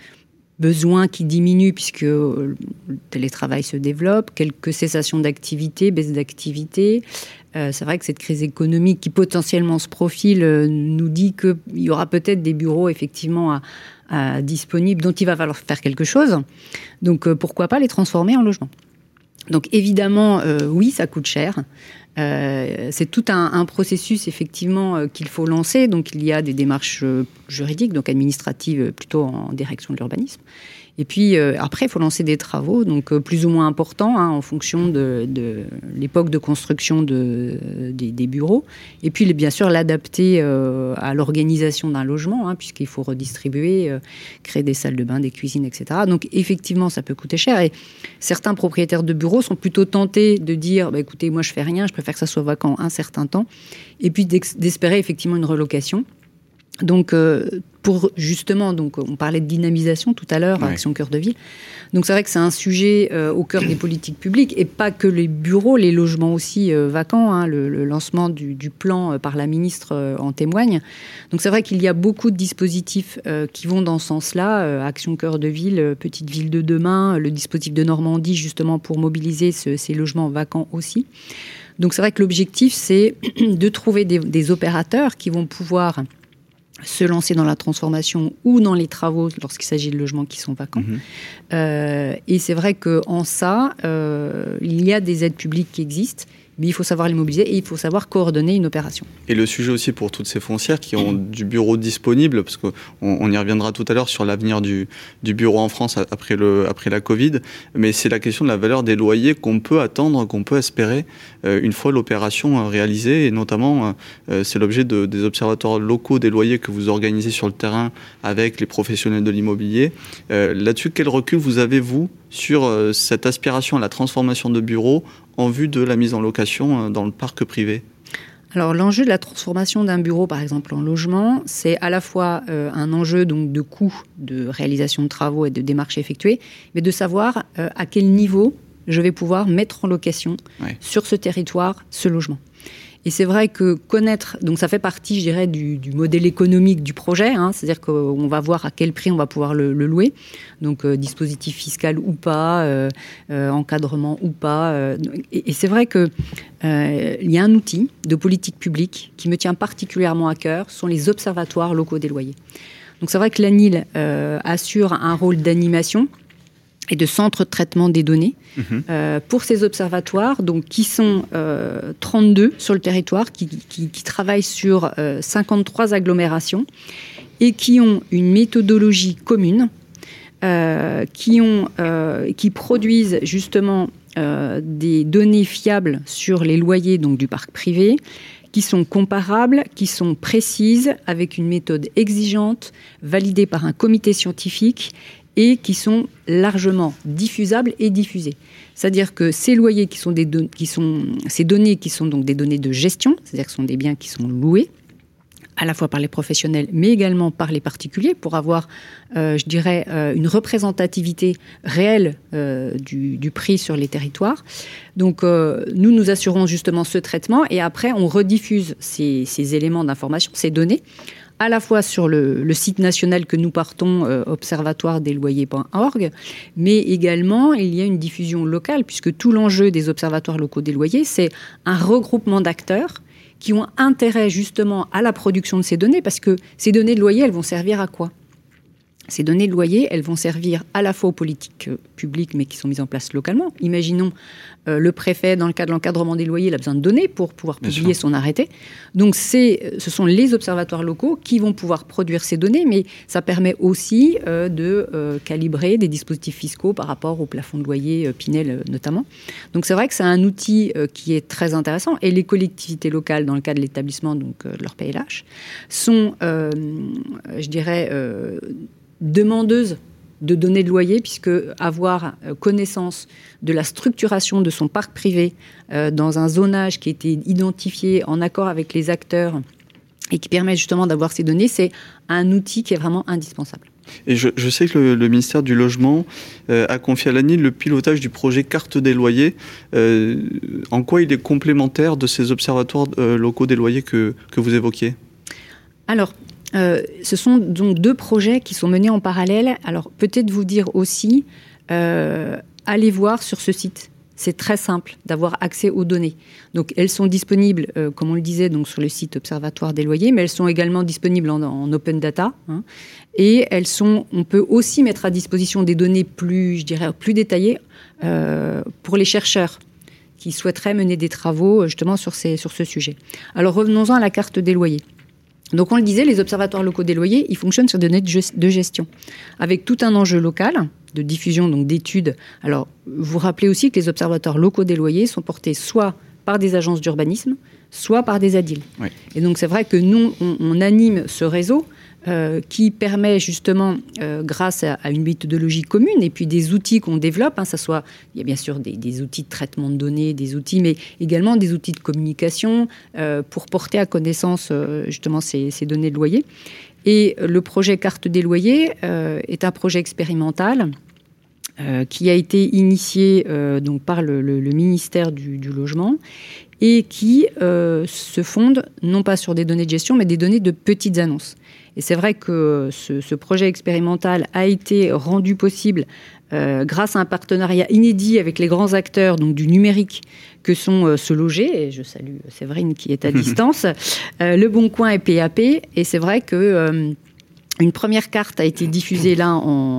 besoin qui diminue puisque le télétravail se développe, quelques cessations d'activité, baisse d'activité. Euh, c'est vrai que cette crise économique qui potentiellement se profile euh, nous dit qu'il y aura peut-être des bureaux effectivement à, à disponibles dont il va falloir faire quelque chose. Donc euh, pourquoi pas les transformer en logement ? Donc évidemment, euh, oui, ça coûte cher. Euh, c'est tout un, un processus effectivement euh, qu'il faut lancer. Donc il y a des démarches euh, juridiques, donc administratives, plutôt en direction de l'urbanisme. Et puis euh, après, il faut lancer des travaux, donc euh, plus ou moins importants hein, en fonction de, de l'époque de construction de, des, des bureaux. Et puis bien sûr l'adapter euh, à l'organisation d'un logement, hein, puisqu'il faut redistribuer, euh, créer des salles de bain, des cuisines, et cetera. Donc effectivement, ça peut coûter cher. Et certains propriétaires de bureaux sont plutôt tentés de dire, bah, écoutez, moi je fais rien, je préfère que ça soit vacant un certain temps, et puis d'espérer effectivement une relocation. Donc, euh, pour justement, donc, on parlait de dynamisation tout à l'heure, ouais. Action Cœur de Ville. Donc, c'est vrai que c'est un sujet euh, au cœur des politiques publiques, et pas que les bureaux, les logements aussi euh, vacants. Hein, le, le lancement du, du plan euh, par la ministre euh, en témoigne. Donc, c'est vrai qu'il y a beaucoup de dispositifs euh, qui vont dans ce sens-là. Euh, Action Cœur de Ville, euh, Petite Ville de demain, le dispositif de Normandie, justement, pour mobiliser ce, ces logements vacants aussi. Donc, c'est vrai que l'objectif, c'est de trouver des, des opérateurs qui vont pouvoir se lancer dans la transformation ou dans les travaux lorsqu'il s'agit de logements qui sont vacants. Mmh. Euh, et c'est vrai qu'en ça, euh, il y a des aides publiques qui existent, mais il faut savoir les mobiliser et il faut savoir coordonner une opération. Et le sujet aussi pour toutes ces foncières qui ont du bureau disponible, parce qu'on on y reviendra tout à l'heure sur l'avenir du, du bureau en France après, le, après la Covid, mais c'est la question de la valeur des loyers qu'on peut attendre, qu'on peut espérer euh, une fois l'opération réalisée, et notamment euh, c'est l'objet de, des observatoires locaux des loyers que vous organisez sur le terrain avec les professionnels de l'immobilier. Euh, là-dessus, quel recul vous avez, vous, sur euh, cette aspiration à la transformation de bureaux en vue de la mise en location dans le parc privé? Alors, l'enjeu de la transformation d'un bureau, par exemple, en logement, c'est à la fois euh, un enjeu donc, de coût de réalisation de travaux et de démarches effectuées, mais de savoir euh, à quel niveau je vais pouvoir mettre en location ouais. sur ce territoire ce logement. Et c'est vrai que connaître, donc ça fait partie, je dirais, du, du modèle économique du projet, hein, c'est-à-dire qu'on va voir à quel prix on va pouvoir le, le louer, donc euh, dispositif fiscal ou pas, euh, euh, encadrement ou pas. Euh, et, et c'est vrai qu'il euh, y a un outil de politique publique qui me tient particulièrement à cœur, ce sont les observatoires locaux des loyers. Donc c'est vrai que l'A N I L euh, assure un rôle d'animation et de centre de traitement des données mmh. euh, pour ces observatoires, donc qui sont euh, trente-deux sur le territoire, qui, qui, qui travaillent sur euh, cinquante-trois agglomérations et qui ont une méthodologie commune, euh, qui, ont, euh, qui produisent justement euh, des données fiables sur les loyers donc, du parc privé, qui sont comparables, qui sont précises, avec une méthode exigeante, validée par un comité scientifique, et qui sont largement diffusables et diffusés. C'est-à-dire que ces loyers qui sont des don- qui sont ces données qui sont donc des données de gestion, c'est-à-dire que ce sont des biens qui sont loués à la fois par les professionnels, mais également par les particuliers, pour avoir, euh, je dirais, euh, une représentativité réelle euh, du, du prix sur les territoires. Donc, euh, nous, nous assurons justement ce traitement, et après, on rediffuse ces, ces éléments d'information, ces données, à la fois sur le, le site national que nous partons, euh, observatoire des loyers point org, mais également, il y a une diffusion locale, puisque tout l'enjeu des observatoires locaux des loyers, c'est un regroupement d'acteurs qui ont intérêt justement à la production de ces données, parce que ces données de loyer, elles vont servir à quoi ? Ces données de loyer, elles vont servir à la fois aux politiques publiques, mais qui sont mises en place localement. Imaginons euh, le préfet, dans le cadre de l'encadrement des loyers, il a besoin de données pour pouvoir Bien publier sûr. son arrêté. Donc, c'est, ce sont les observatoires locaux qui vont pouvoir produire ces données, mais ça permet aussi euh, de euh, calibrer des dispositifs fiscaux par rapport au plafond de loyer euh, Pinel euh, notamment. Donc, c'est vrai que c'est un outil euh, qui est très intéressant. Et les collectivités locales, dans le cadre de l'établissement, donc euh, de leur P L H, sont, euh, je dirais... Euh, demandeuse de données de loyer, puisque avoir connaissance de la structuration de son parc privé euh, dans un zonage qui a été identifié en accord avec les acteurs et qui permet justement d'avoir ces données, c'est un outil qui est vraiment indispensable. Et je, je sais que le, le ministère du Logement euh, a confié à l'A N I L le pilotage du projet Carte des loyers. Euh, en quoi il est complémentaire de ces observatoires euh, locaux des loyers que, que vous évoquiez ? Alors, Euh, ce sont donc deux projets qui sont menés en parallèle. Alors, peut-être vous dire aussi, euh, allez voir sur ce site. C'est très simple d'avoir accès aux données. Donc, elles sont disponibles, euh, comme on le disait, donc sur le site Observatoire des loyers, mais elles sont également disponibles en, en open data. Hein, et elles sont, on peut aussi mettre à disposition des données plus, je dirais, plus détaillées euh, pour les chercheurs qui souhaiteraient mener des travaux justement sur, ces, sur ce sujet. Alors, revenons-en à la carte des loyers. Donc on le disait, les observatoires locaux des loyers, ils fonctionnent sur des données de gestion, avec tout un enjeu local, de diffusion, donc d'études. Alors, vous vous rappelez aussi que les observatoires locaux des loyers sont portés soit par des agences d'urbanisme, soit par des A D I L. Oui. Et donc c'est vrai que nous, on, on anime ce réseau euh, qui permet justement, euh, grâce à, à une méthodologie commune et puis des outils qu'on développe, hein, ça soit, il y a bien sûr des, des outils de traitement de données, des outils, mais également des outils de communication euh, pour porter à connaissance euh, justement ces, ces données de loyer. Et le projet Carte des loyers euh, est un projet expérimental euh, qui a été initié euh, donc par le, le, le ministère du, du Logement et qui euh, se fonde non pas sur des données de gestion, mais des données de petites annonces. Et c'est vrai que ce, ce projet expérimental a été rendu possible euh, grâce à un partenariat inédit avec les grands acteurs donc, du numérique que sont euh, Se Loger, et je salue Séverine qui est à distance, euh, Le Bon Coin et P A P. Et c'est vrai que euh, une première carte a été diffusée là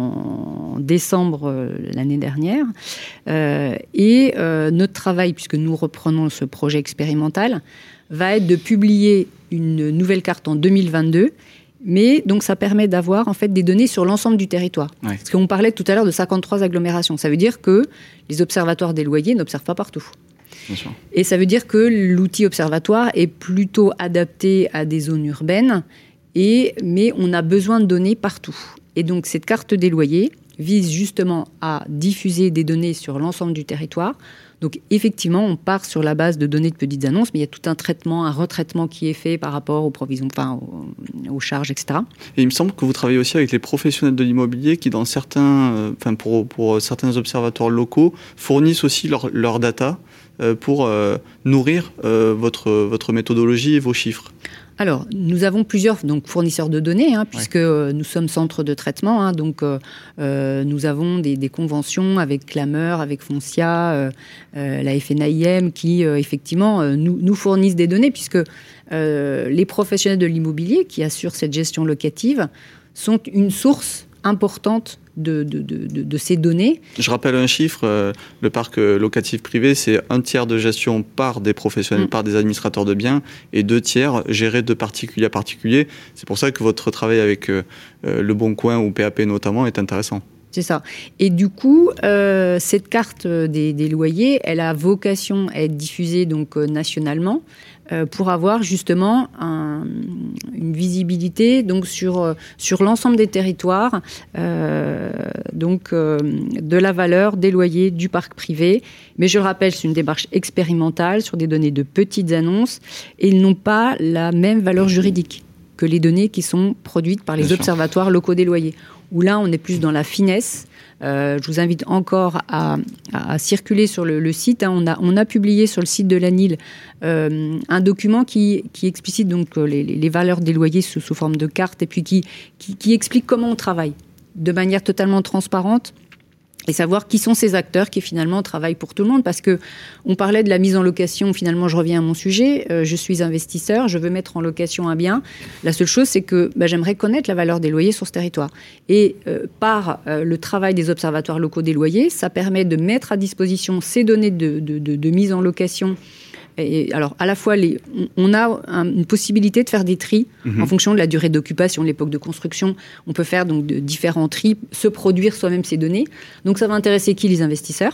en décembre euh, l'année dernière. Euh, et euh, notre travail, puisque nous reprenons ce projet expérimental, va être de publier une nouvelle carte en deux mille vingt-deux. Mais donc ça permet d'avoir en fait des données sur l'ensemble du territoire. Ouais. Parce qu'on parlait tout à l'heure de cinquante-trois agglomérations. Ça veut dire que les observatoires des loyers n'observent pas partout. Bien sûr. Et ça veut dire que l'outil observatoire est plutôt adapté à des zones urbaines, et, mais on a besoin de données partout. Et donc cette carte des loyers vise justement à diffuser des données sur l'ensemble du territoire. Donc effectivement, on part sur la base de données de petites annonces, mais il y a tout un traitement, un retraitement qui est fait par rapport aux provisions, enfin aux, aux charges, et cetera. Et il me semble que vous travaillez aussi avec les professionnels de l'immobilier qui, dans certains, euh, enfin pour, pour certains observatoires locaux, fournissent aussi leur, leur data euh, pour euh, nourrir euh, votre, votre méthodologie et vos chiffres. Alors, nous avons plusieurs donc, fournisseurs de données, hein, puisque ouais. nous sommes centre de traitement. Hein, donc, euh, nous avons des, des conventions avec Clameur, avec Foncia, euh, euh, la F N A I M, qui, euh, effectivement, euh, nous, nous fournissent des données, puisque euh, les professionnels de l'immobilier qui assurent cette gestion locative sont une source importante De, de, de, de ces données. Je rappelle un chiffre, euh, le parc locatif privé, c'est un tiers de gestion par des professionnels, mmh. par des administrateurs de biens, et deux tiers gérés de particulier à particulier. C'est pour ça que votre travail avec euh, Le Bon Coin ou P A P notamment est intéressant. C'est ça. Et du coup, euh, cette carte des, des loyers, elle a vocation à être diffusée donc, euh, nationalement euh, pour avoir justement un, une visibilité donc, sur, euh, sur l'ensemble des territoires euh, donc, euh, de la valeur des loyers du parc privé. Mais je le rappelle, c'est une démarche expérimentale sur des données de petites annonces et ils n'ont pas la même valeur juridique que les données qui sont produites par les Bien observatoires sûr. locaux des loyers. Où là, on est plus dans la finesse. Euh, je vous invite encore à, à, à circuler sur le, le site. Hein. On, a, on a publié sur le site de l'A N I L euh, un document qui, qui explicite donc les, les valeurs des loyers sous, sous forme de carte et puis qui, qui, qui explique comment on travaille de manière totalement transparente. Et savoir qui sont ces acteurs qui finalement travaillent pour tout le monde, parce que on parlait de la mise en location. Finalement, je reviens à mon sujet. Euh, je suis investisseur, je veux mettre en location un bien. La seule chose, c'est que bah, j'aimerais connaître la valeur des loyers sur ce territoire. Et euh, par euh, le travail des observatoires locaux des loyers, ça permet de mettre à disposition ces données de, de, de, de mise en location. Et alors, à la fois, les, on a un, une possibilité de faire des tris mmh. en fonction de la durée d'occupation, de l'époque de construction. On peut faire donc de différents tris, se produire soi-même ces données. Donc, ça va intéresser qui? Les investisseurs.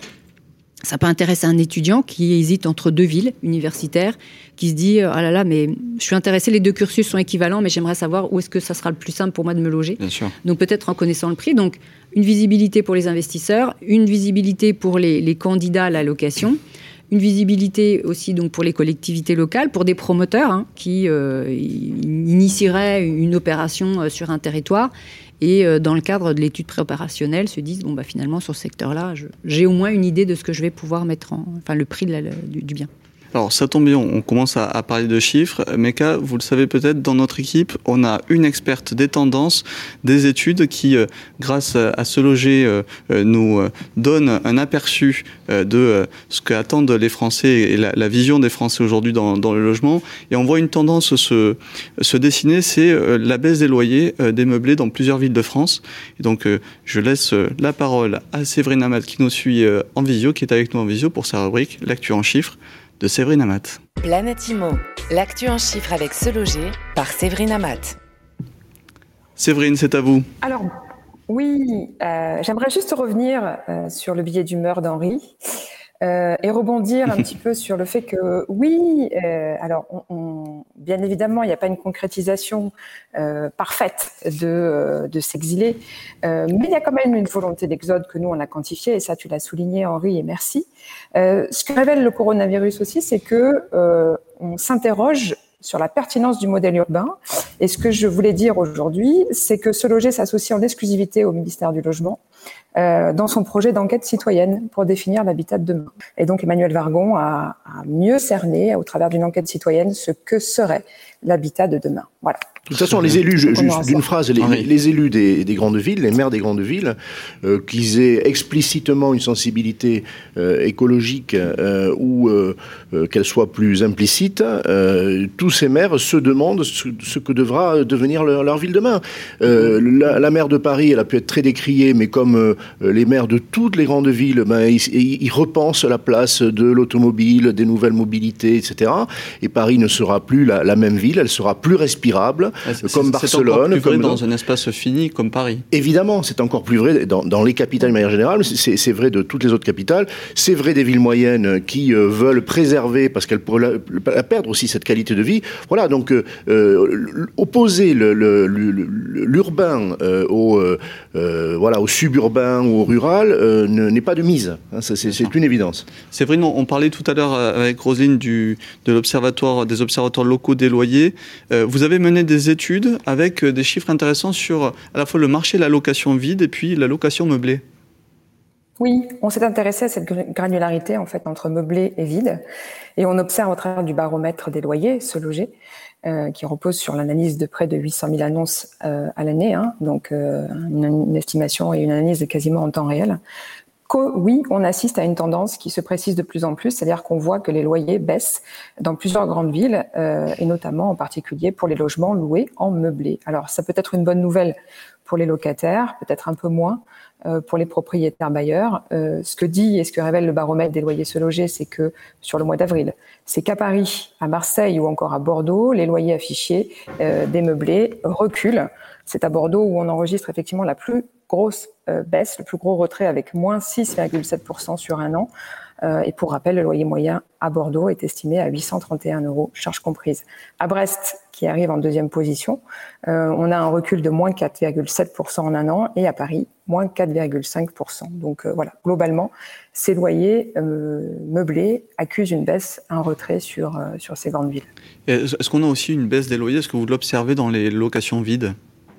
Ça peut intéresser un étudiant qui hésite entre deux villes universitaires, qui se dit « Ah là là, mais je suis intéressé, les deux cursus sont équivalents, mais j'aimerais savoir où est-ce que ça sera le plus simple pour moi de me loger. » Bien sûr. Donc, peut-être en connaissant le prix. Donc, une visibilité pour les investisseurs, une visibilité pour les, les candidats à la location. Une visibilité aussi donc pour les collectivités locales, pour des promoteurs hein, qui euh, initieraient une opération euh, sur un territoire et euh, dans le cadre de l'étude préopérationnelle se disent bon bah finalement sur ce secteur-là, je, j'ai au moins une idée de ce que je vais pouvoir mettre en, enfin le prix de la, du, du bien. Alors ça tombe bien, on commence à, à parler de chiffres. Meka, vous le savez peut-être, dans notre équipe, on a une experte des tendances, des études qui, euh, grâce à, à Se Loger, euh, euh, nous euh, donne un aperçu euh, de euh, ce qu'attendent les Français et la, la vision des Français aujourd'hui dans, dans le logement. Et on voit une tendance se, se dessiner, c'est euh, la baisse des loyers euh, des meublés dans plusieurs villes de France. Et donc euh, je laisse euh, la parole à Séverine Amat qui nous suit euh, en visio, qui est avec nous en visio pour sa rubrique L'actu en chiffres. de Séverine Amat. Planète Imo, l'actu en chiffres avec Se Loger par Séverine Amat. Séverine, c'est à vous. Alors, oui, euh, j'aimerais juste revenir euh, sur le billet d'humeur d'Henri euh, et rebondir un petit peu sur le fait que, oui, euh, alors, on, on, bien évidemment, il n'y a pas une concrétisation euh, parfaite de, euh, de s'exiler, euh, mais il y a quand même une volonté d'exode que nous, on a quantifiée, et ça, tu l'as souligné, Henri, et merci. Euh, ce que révèle le coronavirus aussi, c'est que euh, on s'interroge sur la pertinence du modèle urbain. Et ce que je voulais dire aujourd'hui, c'est que Se Loger s'associe en exclusivité au ministère du Logement euh, dans son projet d'enquête citoyenne pour définir l'habitat de demain. Et donc Emmanuel Vargon a, a mieux cerné, au travers d'une enquête citoyenne, ce que serait l'habitat de demain. Voilà. De toute façon, les élus, juste d'une phrase, les, les, les élus des, des grandes villes, les maires des grandes villes, euh, qu'ils aient explicitement une sensibilité euh, écologique euh, ou euh, euh, qu'elle soit plus implicite, euh, tous ces maires se demandent ce, ce que devra devenir leur, leur ville demain. Euh, la, la maire de Paris, elle a pu être très décriée, mais comme euh, les maires de toutes les grandes villes, ben, ils, ils repensent la place de l'automobile, des nouvelles mobilités, et cetera. Et Paris ne sera plus la, la même ville, elle sera plus respirable. C'est, comme c'est Barcelone. encore plus vrai comme dans un espace fini comme Paris. Évidemment, c'est encore plus vrai dans, dans les capitales de manière générale, c'est, c'est vrai de toutes les autres capitales, c'est vrai des villes moyennes qui euh, veulent préserver, parce qu'elles pourraient la, la perdre aussi, cette qualité de vie. Voilà, donc euh, opposer le, le, le, l'urbain euh, au, euh, voilà, au suburbain ou au rural euh, n'est pas de mise, hein, c'est, c'est, c'est une évidence. Séverine, on parlait tout à l'heure avec Roselyne du, de l'observatoire, des observatoires locaux des loyers. Euh, vous avez mené des études avec des chiffres intéressants sur à la fois le marché de la location vide et puis la location meublée. Oui, on s'est intéressé à cette granularité en fait entre meublé et vide, et on observe au travers du baromètre des loyers, Se Loger, euh, qui repose sur l'analyse de près de huit cent mille annonces euh, à l'année, hein, donc euh, une, une estimation et une analyse quasiment en temps réel. Oui, on assiste à une tendance qui se précise de plus en plus, c'est-à-dire qu'on voit que les loyers baissent dans plusieurs grandes villes, euh, et notamment en particulier pour les logements loués en meublé. Alors, ça peut être une bonne nouvelle pour les locataires, peut-être un peu moins euh, pour les propriétaires bailleurs. Euh, ce que dit et ce que révèle le baromètre des loyers Se Loger, c'est que sur le mois d'avril, c'est qu'à Paris, à Marseille ou encore à Bordeaux, les loyers affichés euh, des meublés reculent. C'est à Bordeaux où on enregistre effectivement la plus grosse euh, baisse, le plus gros retrait avec moins six virgule sept pour cent sur un an. Euh, et pour rappel, le loyer moyen à Bordeaux est estimé à huit cent trente et un euros, charges comprises. À Brest, qui arrive en deuxième position, euh, on a un recul de moins quatre virgule sept pour cent en un an, et à Paris, moins quatre virgule cinq pour cent. Donc euh, voilà, globalement, ces loyers euh, meublés accusent une baisse, un retrait sur, euh, sur ces grandes villes. Est-ce qu'on a aussi une baisse des loyers? Est-ce que vous l'observez dans les locations vides?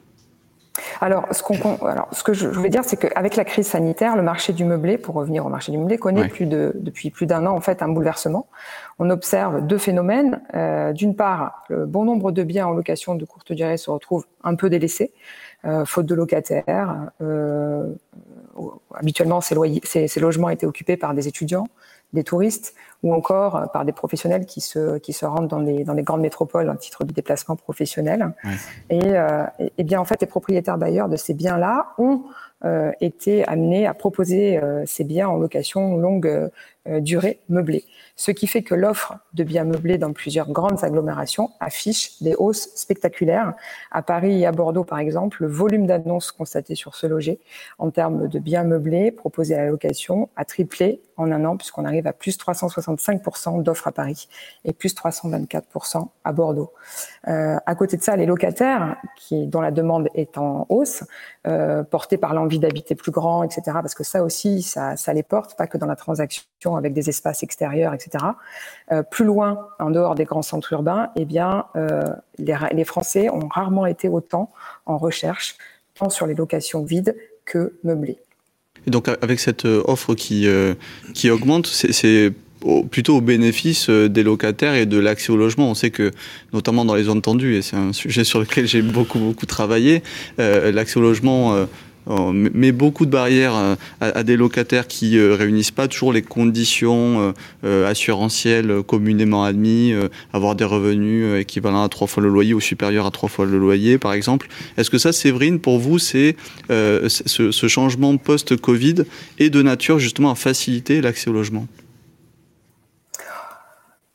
Alors, ce, qu'on, alors, ce que je voulais dire, c'est qu'avec la crise sanitaire, le marché du meublé, pour revenir au marché du meublé, connaît ouais. plus de, depuis plus d'un an en fait un bouleversement. On observe deux phénomènes. Euh, d'une part, le bon nombre de biens en location de courte durée se retrouvent un peu délaissés, euh, faute de locataires. Euh, habituellement, ces, loyers, ces, ces logements étaient occupés par des étudiants, des touristes, ou encore par des professionnels qui se qui se rendent dans les dans les grandes métropoles à titre de déplacement professionnel. Ouais. Et, euh, et, et bien en fait, les propriétaires bailleurs de ces biens-là ont euh, été amenés à proposer euh, ces biens en location longue euh, durée meublée. Ce qui fait que l'offre de biens meublés dans plusieurs grandes agglomérations affiche des hausses spectaculaires. À Paris et à Bordeaux, par exemple, le volume d'annonces constaté sur Se Loger en termes de biens meublés proposés à la location a triplé en un an, puisqu'on arrive à plus trois cent soixante-cinq pour cent d'offres à Paris et plus trois cent vingt-quatre pour cent à Bordeaux. Euh, à côté de ça, les locataires, qui, dont la demande est en hausse, euh, portés par l'envie d'habiter plus grand, et cetera, parce que ça aussi, ça, ça les porte, pas que dans la transaction avec des espaces extérieurs, et cetera. Euh, plus loin, en dehors des grands centres urbains, eh bien, euh, les, les Français ont rarement été autant en recherche, tant sur les locations vides que meublées. Et donc, avec cette offre qui, euh, qui augmente, c'est, c'est plutôt au bénéfice des locataires et de l'accès au logement. On sait que, notamment dans les zones tendues, et c'est un sujet sur lequel j'ai beaucoup, beaucoup travaillé, euh, l'accès au logement euh, met beaucoup de barrières à, à des locataires qui euh, réunissent pas toujours les conditions euh, assurantielles communément admises, euh, avoir des revenus équivalents à trois fois le loyer ou supérieurs à trois fois le loyer, par exemple. Est-ce que ça, Séverine, pour vous, c'est euh, ce, ce changement post-Covid est de nature justement à faciliter l'accès au logement?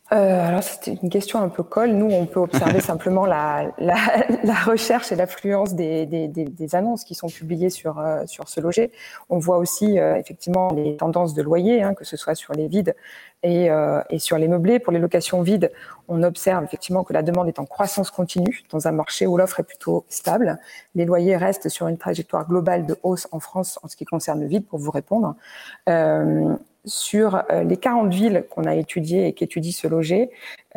Euh, alors c'était une question un peu colle. Nous, on peut observer simplement la, la, la recherche et l'affluence des, des, des, des annonces qui sont publiées sur euh, sur Se Loger. On voit aussi euh, effectivement les tendances de loyer, hein, que ce soit sur les vides et, euh, et sur les meublés. Pour les locations vides, on observe effectivement que la demande est en croissance continue dans un marché où l'offre est plutôt stable. Les loyers restent sur une trajectoire globale de hausse en France en ce qui concerne le vide, pour vous répondre. Euh, Sur les quarante villes qu'on a étudiées et qu'étudie Se Loger,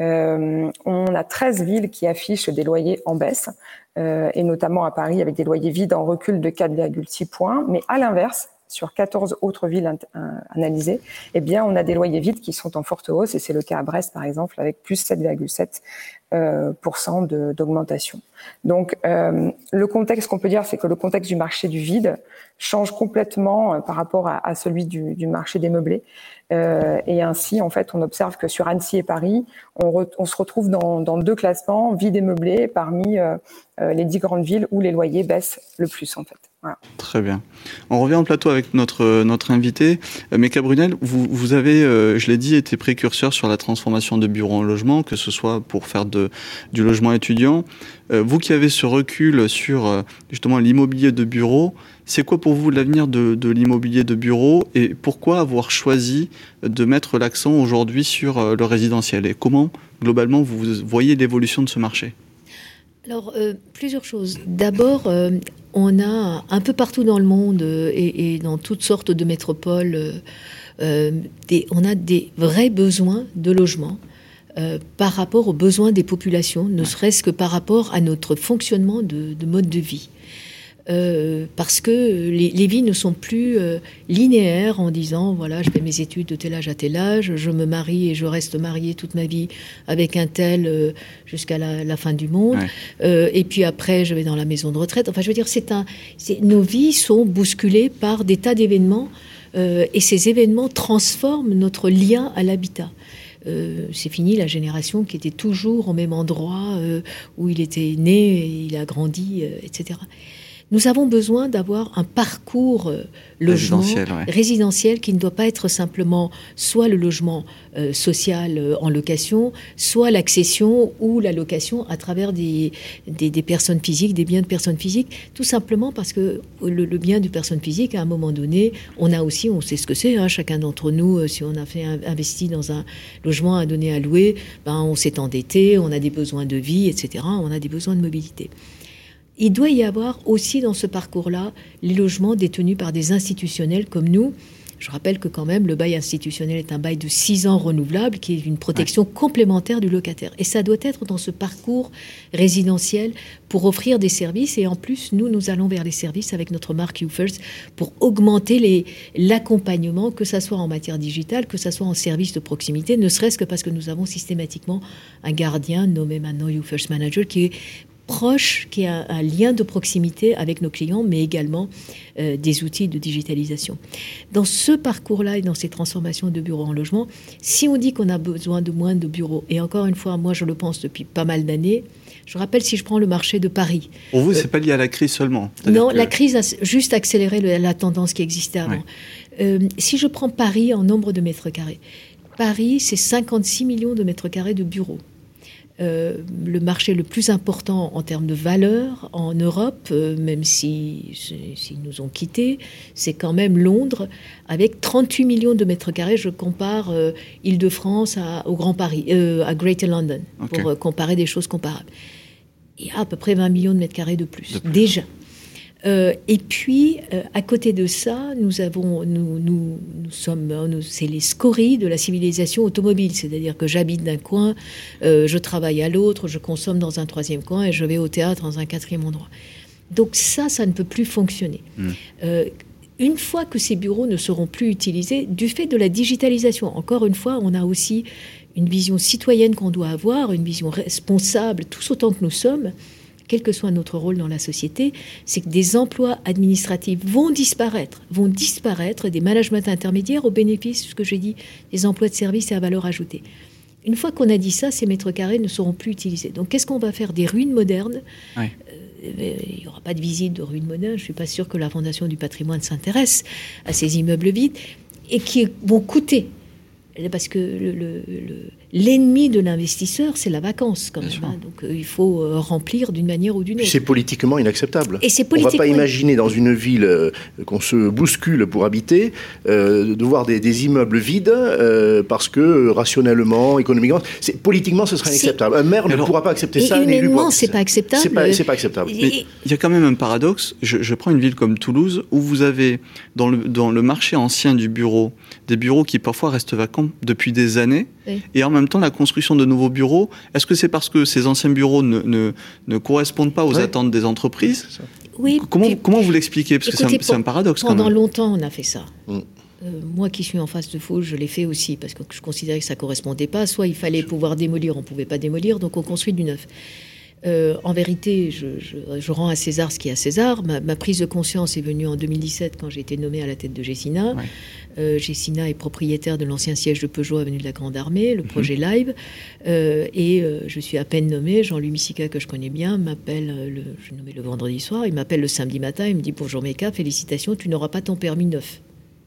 euh, on a treize villes qui affichent des loyers en baisse, euh, et notamment à Paris avec des loyers vides en recul de quatre virgule six points. Mais à l'inverse, sur quatorze autres villes analysées, eh bien, on a des loyers vides qui sont en forte hausse, et c'est le cas à Brest, par exemple, avec plus sept virgule sept pour cent de, d'augmentation. Donc, euh, le contexte qu'on peut dire, c'est que le contexte du marché du vide change complètement euh, par rapport à, à celui du, du marché des meublés. Euh, et ainsi, en fait, on observe que sur Annecy et Paris, on, re, on se retrouve dans, dans deux classements, vide et meublé, parmi euh, euh, les dix grandes villes où les loyers baissent le plus, en fait. Voilà. Très bien. On revient en plateau avec notre notre invité. Meka Brunel, vous, vous avez, euh, je l'ai dit, été précurseur sur la transformation de bureaux en logement, que ce soit pour faire de, du logement étudiant. Euh, vous qui avez ce recul sur euh, justement l'immobilier de bureau, c'est quoi pour vous l'avenir de, de l'immobilier de bureau et pourquoi avoir choisi de mettre l'accent aujourd'hui sur euh, le résidentiel et comment globalement vous voyez l'évolution de ce marché ? Alors, euh, plusieurs choses. D'abord, euh, on a un peu partout dans le monde euh, et, et dans toutes sortes de métropoles, euh, euh, des, on a des vrais besoins de logement euh, par rapport aux besoins des populations, ne serait-ce que par rapport à notre fonctionnement de, de mode de vie. Euh, parce que les, les vies ne sont plus euh, linéaires en disant voilà, je fais mes études de tel âge à tel âge, je me marie et je reste mariée toute ma vie avec un tel euh, jusqu'à la, la fin du monde, ouais. euh, et puis après je vais dans la maison de retraite. Enfin, je veux dire, c'est un, c'est, nos vies sont bousculées par des tas d'événements euh, et ces événements transforment notre lien à l'habitat. Euh, c'est fini la génération qui était toujours au même endroit euh, où il était né, et il a grandi, euh, et cetera. Nous avons besoin d'avoir un parcours euh, logement résidentiel, ouais. résidentiel qui ne doit pas être simplement soit le logement euh, social euh, en location, soit l'accession ou la location à travers des, des, des personnes physiques, des biens de personnes physiques, tout simplement parce que le, le bien de personnes physiques, à un moment donné, on a aussi, on sait ce que c'est, hein, chacun d'entre nous, euh, si on a fait un, investi dans un logement à donner à louer, ben, on s'est endetté, on a des besoins de vie, et cetera, on a des besoins de mobilité. Il doit y avoir aussi dans ce parcours-là les logements détenus par des institutionnels comme nous. Je rappelle que quand même le bail institutionnel est un bail de six ans renouvelable qui est une protection ouais. complémentaire du locataire. Et ça doit être dans ce parcours résidentiel pour offrir des services. Et en plus, nous, nous allons vers les services avec notre marque YouFirst pour augmenter les, l'accompagnement, que ça soit en matière digitale, que ça soit en service de proximité, ne serait-ce que parce que nous avons systématiquement un gardien nommé maintenant YouFirst Manager qui est proche, qui a un lien de proximité avec nos clients, mais également euh, des outils de digitalisation. Dans ce parcours-là et dans ces transformations de bureaux en logement, si on dit qu'on a besoin de moins de bureaux, et encore une fois, moi je le pense depuis pas mal d'années, je rappelle si je prends le marché de Paris. Pour vous, euh, c'est pas lié à la crise seulement? Non, que... la crise a juste accéléré le, la tendance qui existait avant. Ouais. Euh, si je prends Paris en nombre de mètres carrés, Paris, c'est cinquante-six millions de mètres carrés de bureaux. Euh, le marché le plus important en termes de valeur en Europe, euh, même s'ils si, si nous ont quittés, c'est quand même Londres, avec trente-huit millions de mètres carrés. Je compare euh, Île-de-France à, au Grand Paris, euh, à Greater London, okay. pour euh, comparer des choses comparables. Il y a à peu près vingt millions de mètres carrés de plus, de plus. déjà. Euh, et puis, euh, à côté de ça, nous avons, nous, nous, nous sommes, nous, c'est les scories de la civilisation automobile. C'est-à-dire que j'habite d'un coin, euh, je travaille à l'autre, je consomme dans un troisième coin et je vais au théâtre dans un quatrième endroit. Donc ça, ça ne peut plus fonctionner. Mmh. Euh, une fois que ces bureaux ne seront plus utilisés, du fait de la digitalisation, encore une fois, on a aussi une vision citoyenne qu'on doit avoir, une vision responsable, tous autant que nous sommes, quel que soit notre rôle dans la société, c'est que des emplois administratifs vont disparaître, vont disparaître, des managements intermédiaires au bénéfice, ce que j'ai dit, des emplois de service et à valeur ajoutée. Une fois qu'on a dit ça, ces mètres carrés ne seront plus utilisés. Donc, qu'est-ce qu'on va faire? Des ruines modernes. Oui. euh, Il n'y aura pas de visite de ruines modernes. Je ne suis pas sûre que la Fondation du patrimoine s'intéresse à ces immeubles vides et qui vont coûter Parce que le, le, le, l'ennemi de l'investisseur, c'est la vacance, quand même. Hein. Donc, euh, il faut euh, remplir d'une manière ou d'une autre. C'est politiquement inacceptable. Et c'est On politiquement... ne va pas imaginer dans une ville euh, qu'on se bouscule pour habiter, euh, de voir des, des immeubles vides, euh, parce que euh, rationnellement, économiquement, c'est, politiquement, ce serait inacceptable. Un maire alors, ne pourra pas accepter et ça. Humainement, c'est pas acceptable. C'est pas, c'est pas acceptable. Mais il y a quand même un paradoxe. Je, je prends une ville comme Toulouse, où vous avez, dans le, dans le marché ancien du bureau, des bureaux qui parfois restent vacants depuis des années, oui. Et en même temps la construction de nouveaux bureaux. Est-ce que c'est parce que ces anciens bureaux ne, ne, ne correspondent pas aux oui. attentes des entreprises ? Oui. Comment, puis, comment vous l'expliquez ? Parce écoutez, que c'est un, c'est un paradoxe quand même. Pendant longtemps, on a fait ça. Mm. Euh, moi qui suis en face de Faux, je l'ai fait aussi, parce que je considérais que ça ne correspondait pas. Soit il fallait pouvoir démolir, on ne pouvait pas démolir, donc on construit du neuf. Euh, en vérité, je, je, je rends à César ce qui est à César. Ma, ma prise de conscience est venue en deux mille dix-sept, quand j'ai été nommée à la tête de Gecina. Ouais. Euh, Gecina est propriétaire de l'ancien siège de Peugeot, avenue de la Grande Armée, le mmh. projet Live. Euh, et euh, je suis à peine nommée. Jean-Louis Missica, que je connais bien, m'appelle, euh, le, je suis nommée le vendredi soir, il m'appelle le samedi matin, il me dit « Bonjour Méca, félicitations, tu n'auras pas ton permis neuf. Mmh. »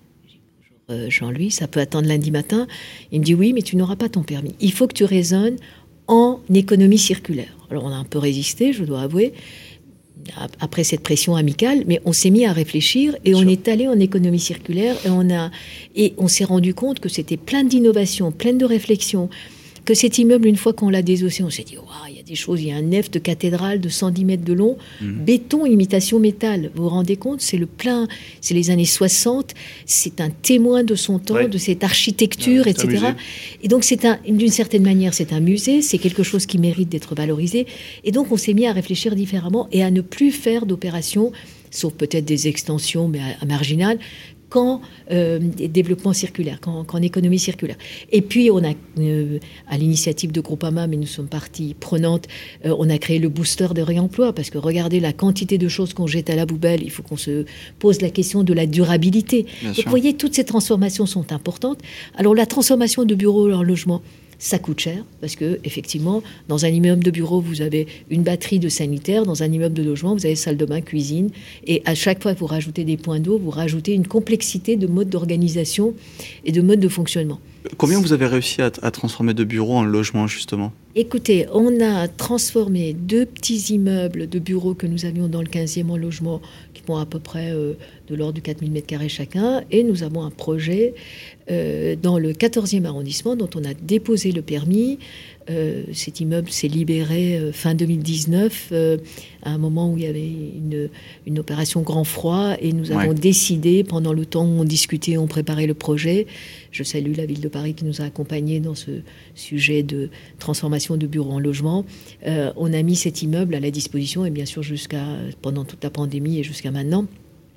euh, Jean-Louis, ça peut attendre lundi matin. Il me dit « Oui, mais tu n'auras pas ton permis. Il faut que tu raisonnes en économie circulaire. » Alors on a un peu résisté, je dois avouer, après cette pression amicale, mais on s'est mis à réfléchir et Bien on sûr. Est allé en économie circulaire et on, a, et on s'est rendu compte que c'était plein d'innovations, plein de réflexions, que cet immeuble, une fois qu'on l'a désossé, on s'est dit, waouh, il y a des choses, il y a un nef de cathédrale de cent dix mètres de long, mmh. béton, imitation métal. Vous vous rendez compte, c'est le plein, c'est les années soixante, c'est un témoin de son temps, ouais. de cette architecture, ouais, et cetera. Et donc, c'est un, d'une certaine manière, c'est un musée, c'est quelque chose qui mérite d'être valorisé. Et donc, on s'est mis à réfléchir différemment et à ne plus faire d'opérations, sauf peut-être des extensions, mais à, à marginales, qu'en euh, développement circulaire, qu'en, qu'en économie circulaire. Et puis, on a, euh, à l'initiative de Groupama, mais nous sommes partie prenante, euh, on a créé le booster de réemploi, parce que regardez la quantité de choses qu'on jette à la poubelle, il faut qu'on se pose la question de la durabilité. Bien Donc, sûr. Vous voyez, toutes ces transformations sont importantes. Alors, la transformation de bureaux en logement, ça coûte cher, parce que effectivement, dans un immeuble de bureau, vous avez une batterie de sanitaire. Dans un immeuble de logement, vous avez salle de bain, cuisine. Et à chaque fois que vous rajoutez des points d'eau, vous rajoutez une complexité de modes d'organisation et de modes de fonctionnement. Combien vous avez réussi à, à transformer de bureaux en logements, justement ? Écoutez, on a transformé deux petits immeubles de bureaux que nous avions dans le quinzième en logement, qui font à peu près euh, de l'ordre de quatre mille mètres carrés chacun. Et nous avons un projet euh, dans le quatorzième arrondissement, dont on a déposé le permis. Euh, cet immeuble s'est libéré euh, fin deux mille dix-neuf, euh, à un moment où il y avait une, une opération grand froid, et nous avons ouais. décidé, pendant le temps où on discutait, on préparait le projet. Je salue la ville de Paris qui nous a accompagnés dans ce sujet de transformation de bureaux en logement. Euh, on a mis cet immeuble à la disposition, et bien sûr jusqu'à pendant toute la pandémie et jusqu'à maintenant.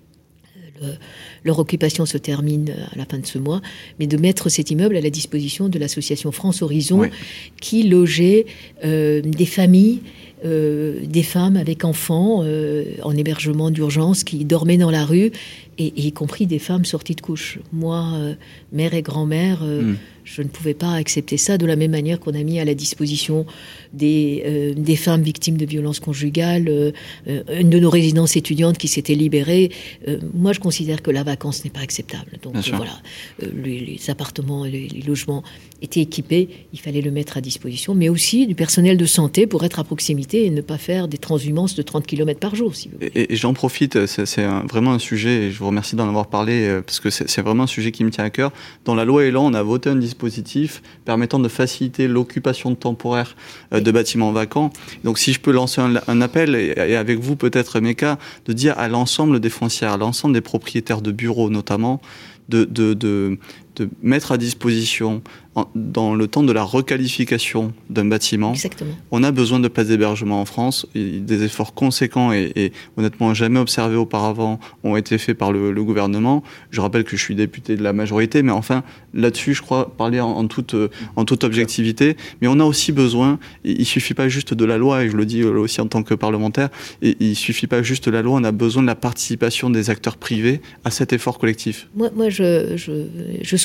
Le, leur occupation se termine à la fin de ce mois, mais de mettre cet immeuble à la disposition de l'association France Horizon, oui. qui logeait euh, des familles, euh, des femmes avec enfants euh, en hébergement d'urgence qui dormaient dans la rue, et, et y compris des femmes sorties de couche. Moi, euh, mère et grand-mère, euh, mm. je ne pouvais pas accepter ça, de la même manière qu'on a mis à la disposition des, euh, des femmes victimes de violences conjugales, euh, une de nos résidences étudiantes qui s'était libérée. Euh, moi, je considère que la vacance n'est pas acceptable. Donc euh, voilà, euh, les, les appartements, les, les logements étaient équipés, il fallait le mettre à disposition, mais aussi du personnel de santé pour être à proximité et ne pas faire des transhumances de trente kilomètres par jour. Si vous voulez. Et, et j'en profite, c'est, c'est un, vraiment un sujet, et je vous remercie d'en avoir parlé, parce que c'est, c'est vraiment un sujet qui me tient à cœur. Dans la loi Elan, on a voté un dispositif permettant de faciliter l'occupation temporaire euh, de bâtiments vacants. Donc si je peux lancer un, un appel, et, et avec vous peut-être, Méca, de dire à l'ensemble des foncières, à l'ensemble des propriétaires de bureaux notamment, de, de, de, de mettre à disposition, en, dans le temps de la requalification d'un bâtiment. Exactement. On a besoin de places d'hébergement en France. Et des efforts conséquents et, et honnêtement jamais observés auparavant ont été faits par le, le gouvernement. Je rappelle que je suis député de la majorité, mais enfin, là-dessus, je crois parler en, en, toute, en toute objectivité. Mais on a aussi besoin, il ne suffit pas juste de la loi, et je le dis aussi en tant que parlementaire, et il ne suffit pas juste de la loi, on a besoin de la participation des acteurs privés à cet effort collectif. Moi, moi je, je, je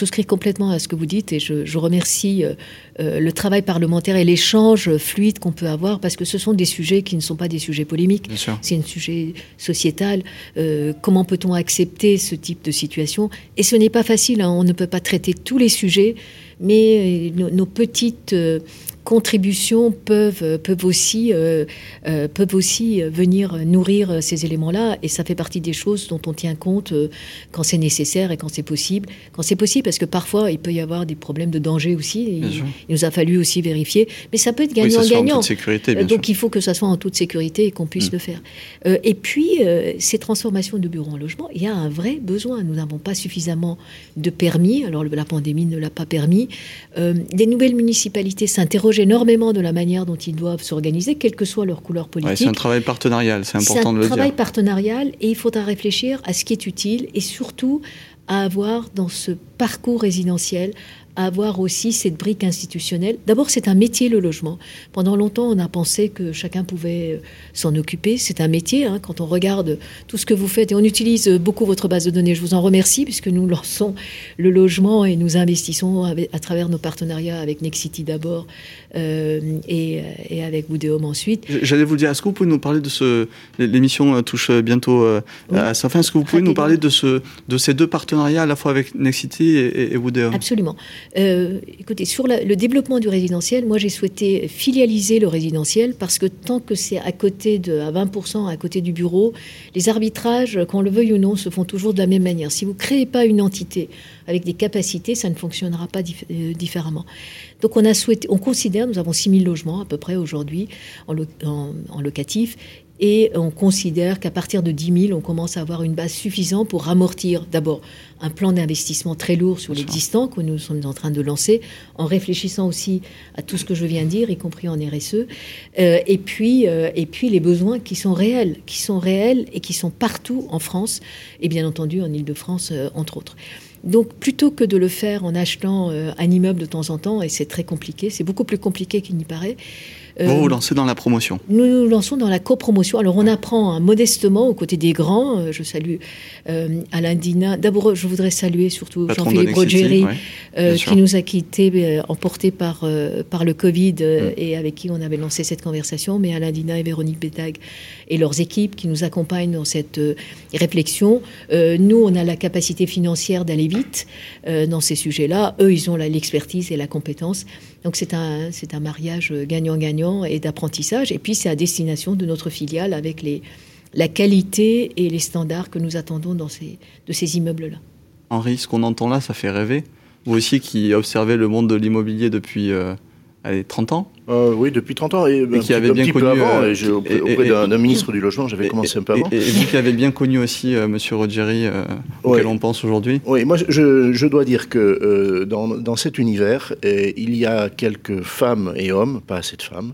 souscris complètement à ce que vous dites et je, je remercie euh, euh, le travail parlementaire et l'échange fluide qu'on peut avoir parce que ce sont des sujets qui ne sont pas des sujets polémiques. C'est un sujet sociétal. Euh, comment peut-on accepter ce type de situation? Et ce n'est pas facile. Hein, on ne peut pas traiter tous les sujets, mais euh, nos, nos petites euh, contributions peuvent, peuvent, aussi, euh, euh, peuvent aussi venir nourrir ces éléments-là. Et ça fait partie des choses dont on tient compte euh, quand c'est nécessaire et quand c'est possible. Quand c'est possible, parce que parfois, il peut y avoir des problèmes de danger aussi. Il, il nous a fallu aussi vérifier. Mais ça peut être gagnant-gagnant. Oui, en toute sécurité, bien Donc, sûr. il faut que ça soit en toute sécurité et qu'on puisse mmh. le faire. Euh, et puis, euh, ces transformations de bureaux en logement, il y a un vrai besoin. Nous n'avons pas suffisamment de permis. Alors, la pandémie ne l'a pas permis. Euh, des nouvelles municipalités s'interrogent énormément de la manière dont ils doivent s'organiser, quelle que soit leur couleur politique. Ouais, c'est un travail partenarial, c'est important de le dire. C'est un travail partenarial et il faudra réfléchir à ce qui est utile et surtout à avoir dans ce parcours résidentiel à avoir aussi cette brique institutionnelle. D'abord, c'est un métier, le logement. Pendant longtemps, on a pensé que chacun pouvait s'en occuper. C'est un métier, hein, quand on regarde tout ce que vous faites. Et on utilise beaucoup votre base de données. Je vous en remercie, puisque nous lançons le logement et nous investissons avec, à travers nos partenariats avec Nexity d'abord euh, et, et avec Woodeum ensuite. J'allais vous dire, est-ce que vous pouvez nous parler de ce... L'émission touche bientôt euh, oui. à sa fin. Est-ce que vous pouvez Rapidement. nous parler de, ce, de ces deux partenariats, à la fois avec Nexity et, et Woodeum? Absolument. Euh, écoutez, sur la, le développement du résidentiel, moi j'ai souhaité filialiser le résidentiel parce que tant que c'est à côté de, à vingt pour cent à côté du bureau, les arbitrages, qu'on le veuille ou non, se font toujours de la même manière. Si vous ne créez pas une entité avec des capacités, ça ne fonctionnera pas dif- euh, différemment. Donc on a souhaité, on considère, nous avons six mille logements à peu près aujourd'hui en, lo, en, en locatif. Et on considère qu'à partir de dix mille, on commence à avoir une base suffisante pour amortir d'abord un plan d'investissement très lourd sur l'existant que nous sommes en train de lancer, en réfléchissant aussi à tout ce que je viens de dire, y compris en R S E, euh, et, puis, euh, et puis les besoins qui sont réels, qui sont réels et qui sont partout en France, et bien entendu en Île-de-France, euh, entre autres. Donc, plutôt que de le faire en achetant euh, un immeuble de temps en temps, et c'est très compliqué, c'est beaucoup plus compliqué qu'il n'y paraît. Euh, vous vous lancez dans la promotion. Nous nous lançons dans la copromotion. Alors, on apprend hein, modestement aux côtés des grands. Euh, je salue euh, Alain Dina. D'abord, je voudrais saluer surtout Patron Jean-Philippe Rogeri, ouais, euh, qui nous a quittés, euh, emportés par, euh, par le Covid euh, mmh. et avec qui on avait lancé cette conversation. Mais Alain Dina et Véronique Bétag et leurs équipes qui nous accompagnent dans cette euh, réflexion. Euh, nous, on a la capacité financière d'aller vite euh, dans ces sujets-là. Eux, ils ont la, l'expertise et la compétence. Donc, c'est un, c'est un mariage gagnant-gagnant et d'apprentissage. Et puis, c'est à destination de notre filiale avec les, la qualité et les standards que nous attendons dans ces, de ces immeubles-là. Henri, ce qu'on entend là, ça fait rêver. Vous aussi qui observez le monde de l'immobilier depuis euh, allez, trente ans euh, Oui, depuis trente ans. Et, et qui avait bien connu... Avant, euh, et je, auprès, et, auprès d'un, d'un ministre du Logement, j'avais et, commencé un peu avant. Et, et vous qui avez bien connu aussi euh, M. Rogeri, euh, auquel oui. on pense aujourd'hui. Oui, moi je, je dois dire que euh, dans, dans cet univers, euh, il y a quelques femmes et hommes, pas assez de femmes.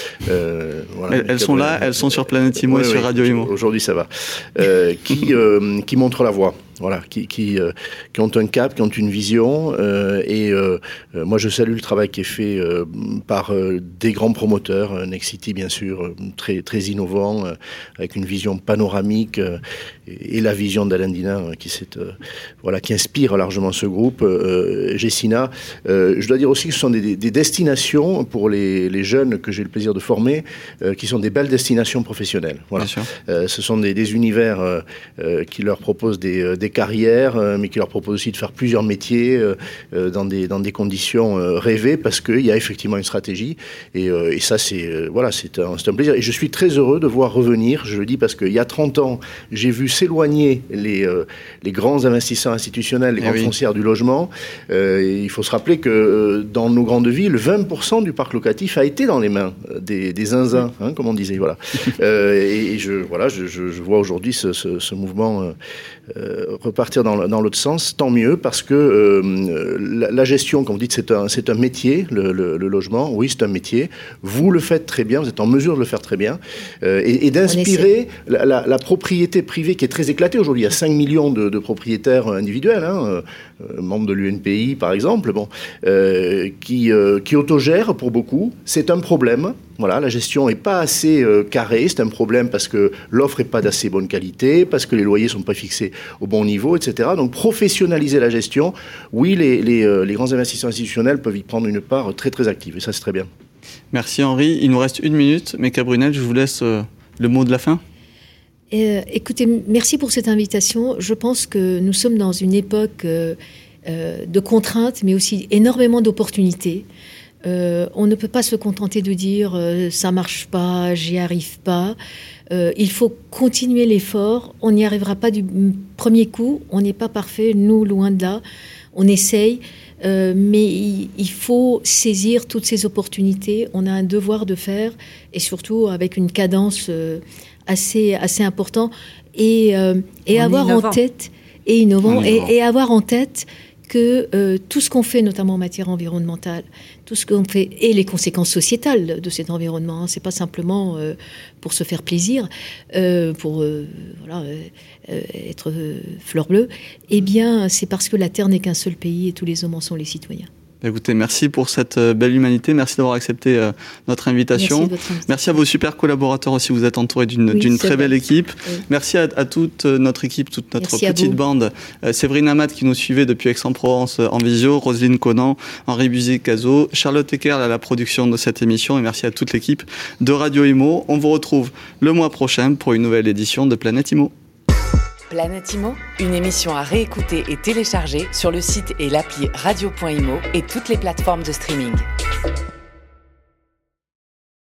Euh, voilà, elles elles sont là, elles sont sur Planète Imo euh, et sur oui, Radio Imo. Aujourd'hui ça va. Euh, qui, euh, qui montrent la voie. Voilà, qui, qui, euh, qui ont un cap, qui ont une vision. Euh, et euh, euh, moi, je salue le travail qui est fait euh, par euh, des grands promoteurs, euh, Nexity bien sûr, euh, très, très innovant, euh, avec une vision panoramique, euh, et, et la vision d'Alain Dina, euh, qui, euh, voilà, qui inspire largement ce groupe. Euh, Gessina, euh, je dois dire aussi que ce sont des, des destinations pour les, les jeunes que j'ai le plaisir de former, euh, qui sont des belles destinations professionnelles. Voilà. Euh, ce sont des, des univers euh, euh, qui leur proposent des, des carrières, euh, mais qui leur propose aussi de faire plusieurs métiers euh, dans, des, dans des conditions euh, rêvées, parce qu'il y a effectivement une stratégie. Et, euh, et ça, c'est, euh, voilà, c'est, un, c'est un plaisir. Et je suis très heureux de voir revenir, je le dis parce qu'il y a trente ans, j'ai vu s'éloigner les, euh, les grands investisseurs institutionnels, les grandes oui. foncières du logement. Euh, et il faut se rappeler que euh, dans nos grandes villes, vingt pour cent du parc locatif a été dans les mains des, des zinzins, hein, comme on disait. Voilà. euh, et, et je, voilà, je, je, je vois aujourd'hui ce, ce, ce mouvement... Euh, Euh, repartir dans, dans l'autre sens, tant mieux, parce que euh, la, la gestion, comme vous dites, c'est un, c'est un métier, le, le, le logement, oui, c'est un métier. Vous le faites très bien, vous êtes en mesure de le faire très bien, euh, et, et d'inspirer la, la, la propriété privée qui est très éclatée aujourd'hui. Il y a cinq millions de, de propriétaires individuels, hein, euh, membres de l'U N P I par exemple, bon, euh, qui, euh, qui autogèrent pour beaucoup. C'est un problème. Voilà, la gestion n'est pas assez euh, carrée, c'est un problème parce que l'offre n'est pas d'assez bonne qualité, parce que les loyers ne sont pas fixés au bon niveau, et cetera. Donc professionnaliser la gestion, oui, les, les, euh, les grands investisseurs institutionnels peuvent y prendre une part très très active, et ça c'est très bien. Merci Henri, il nous reste une minute, mais Brunel, je vous laisse euh, le mot de la fin. Euh, écoutez, merci pour cette invitation. Je pense que nous sommes dans une époque euh, euh, de contraintes, mais aussi énormément d'opportunités. Euh, on ne peut pas se contenter de dire euh, ça marche pas, j'y arrive pas. Euh, il faut continuer l'effort. On n'y arrivera pas du premier coup. On n'est pas parfait, nous, loin de là. On essaye, euh, mais il, il faut saisir toutes ces opportunités. On a un devoir de faire, et surtout avec une cadence euh, assez assez importante, et euh, et en avoir innovant. en tête et innovant, en et, et avoir en tête que euh, tout ce qu'on fait, notamment en matière environnementale, tout ce qu'on fait, et les conséquences sociétales de cet environnement, hein, c'est pas simplement euh, pour se faire plaisir, euh, pour euh, voilà, euh, être euh, fleur bleue, eh bien, c'est parce que la Terre n'est qu'un seul pays et tous les hommes en sont les citoyens. Écoutez, merci pour cette belle humanité. Merci d'avoir accepté euh, notre invitation. Merci, invitation. Merci à vos super collaborateurs aussi. Vous êtes entourés d'une, oui, d'une très belle vrai. équipe. Oui. Merci à, à toute notre équipe, toute notre merci petite bande. Euh, Séverine Amat qui nous suivait depuis Aix-en-Provence en visio, Roselyne Conan, Henri Buzy-Cazot, Charlotte Ekerl à la production de cette émission, et merci à toute l'équipe de Radio Imo. On vous retrouve le mois prochain pour une nouvelle édition de Planète Imo. Planète Imo, une émission à réécouter et télécharger sur le site et l'appli radio point imo et toutes les plateformes de streaming.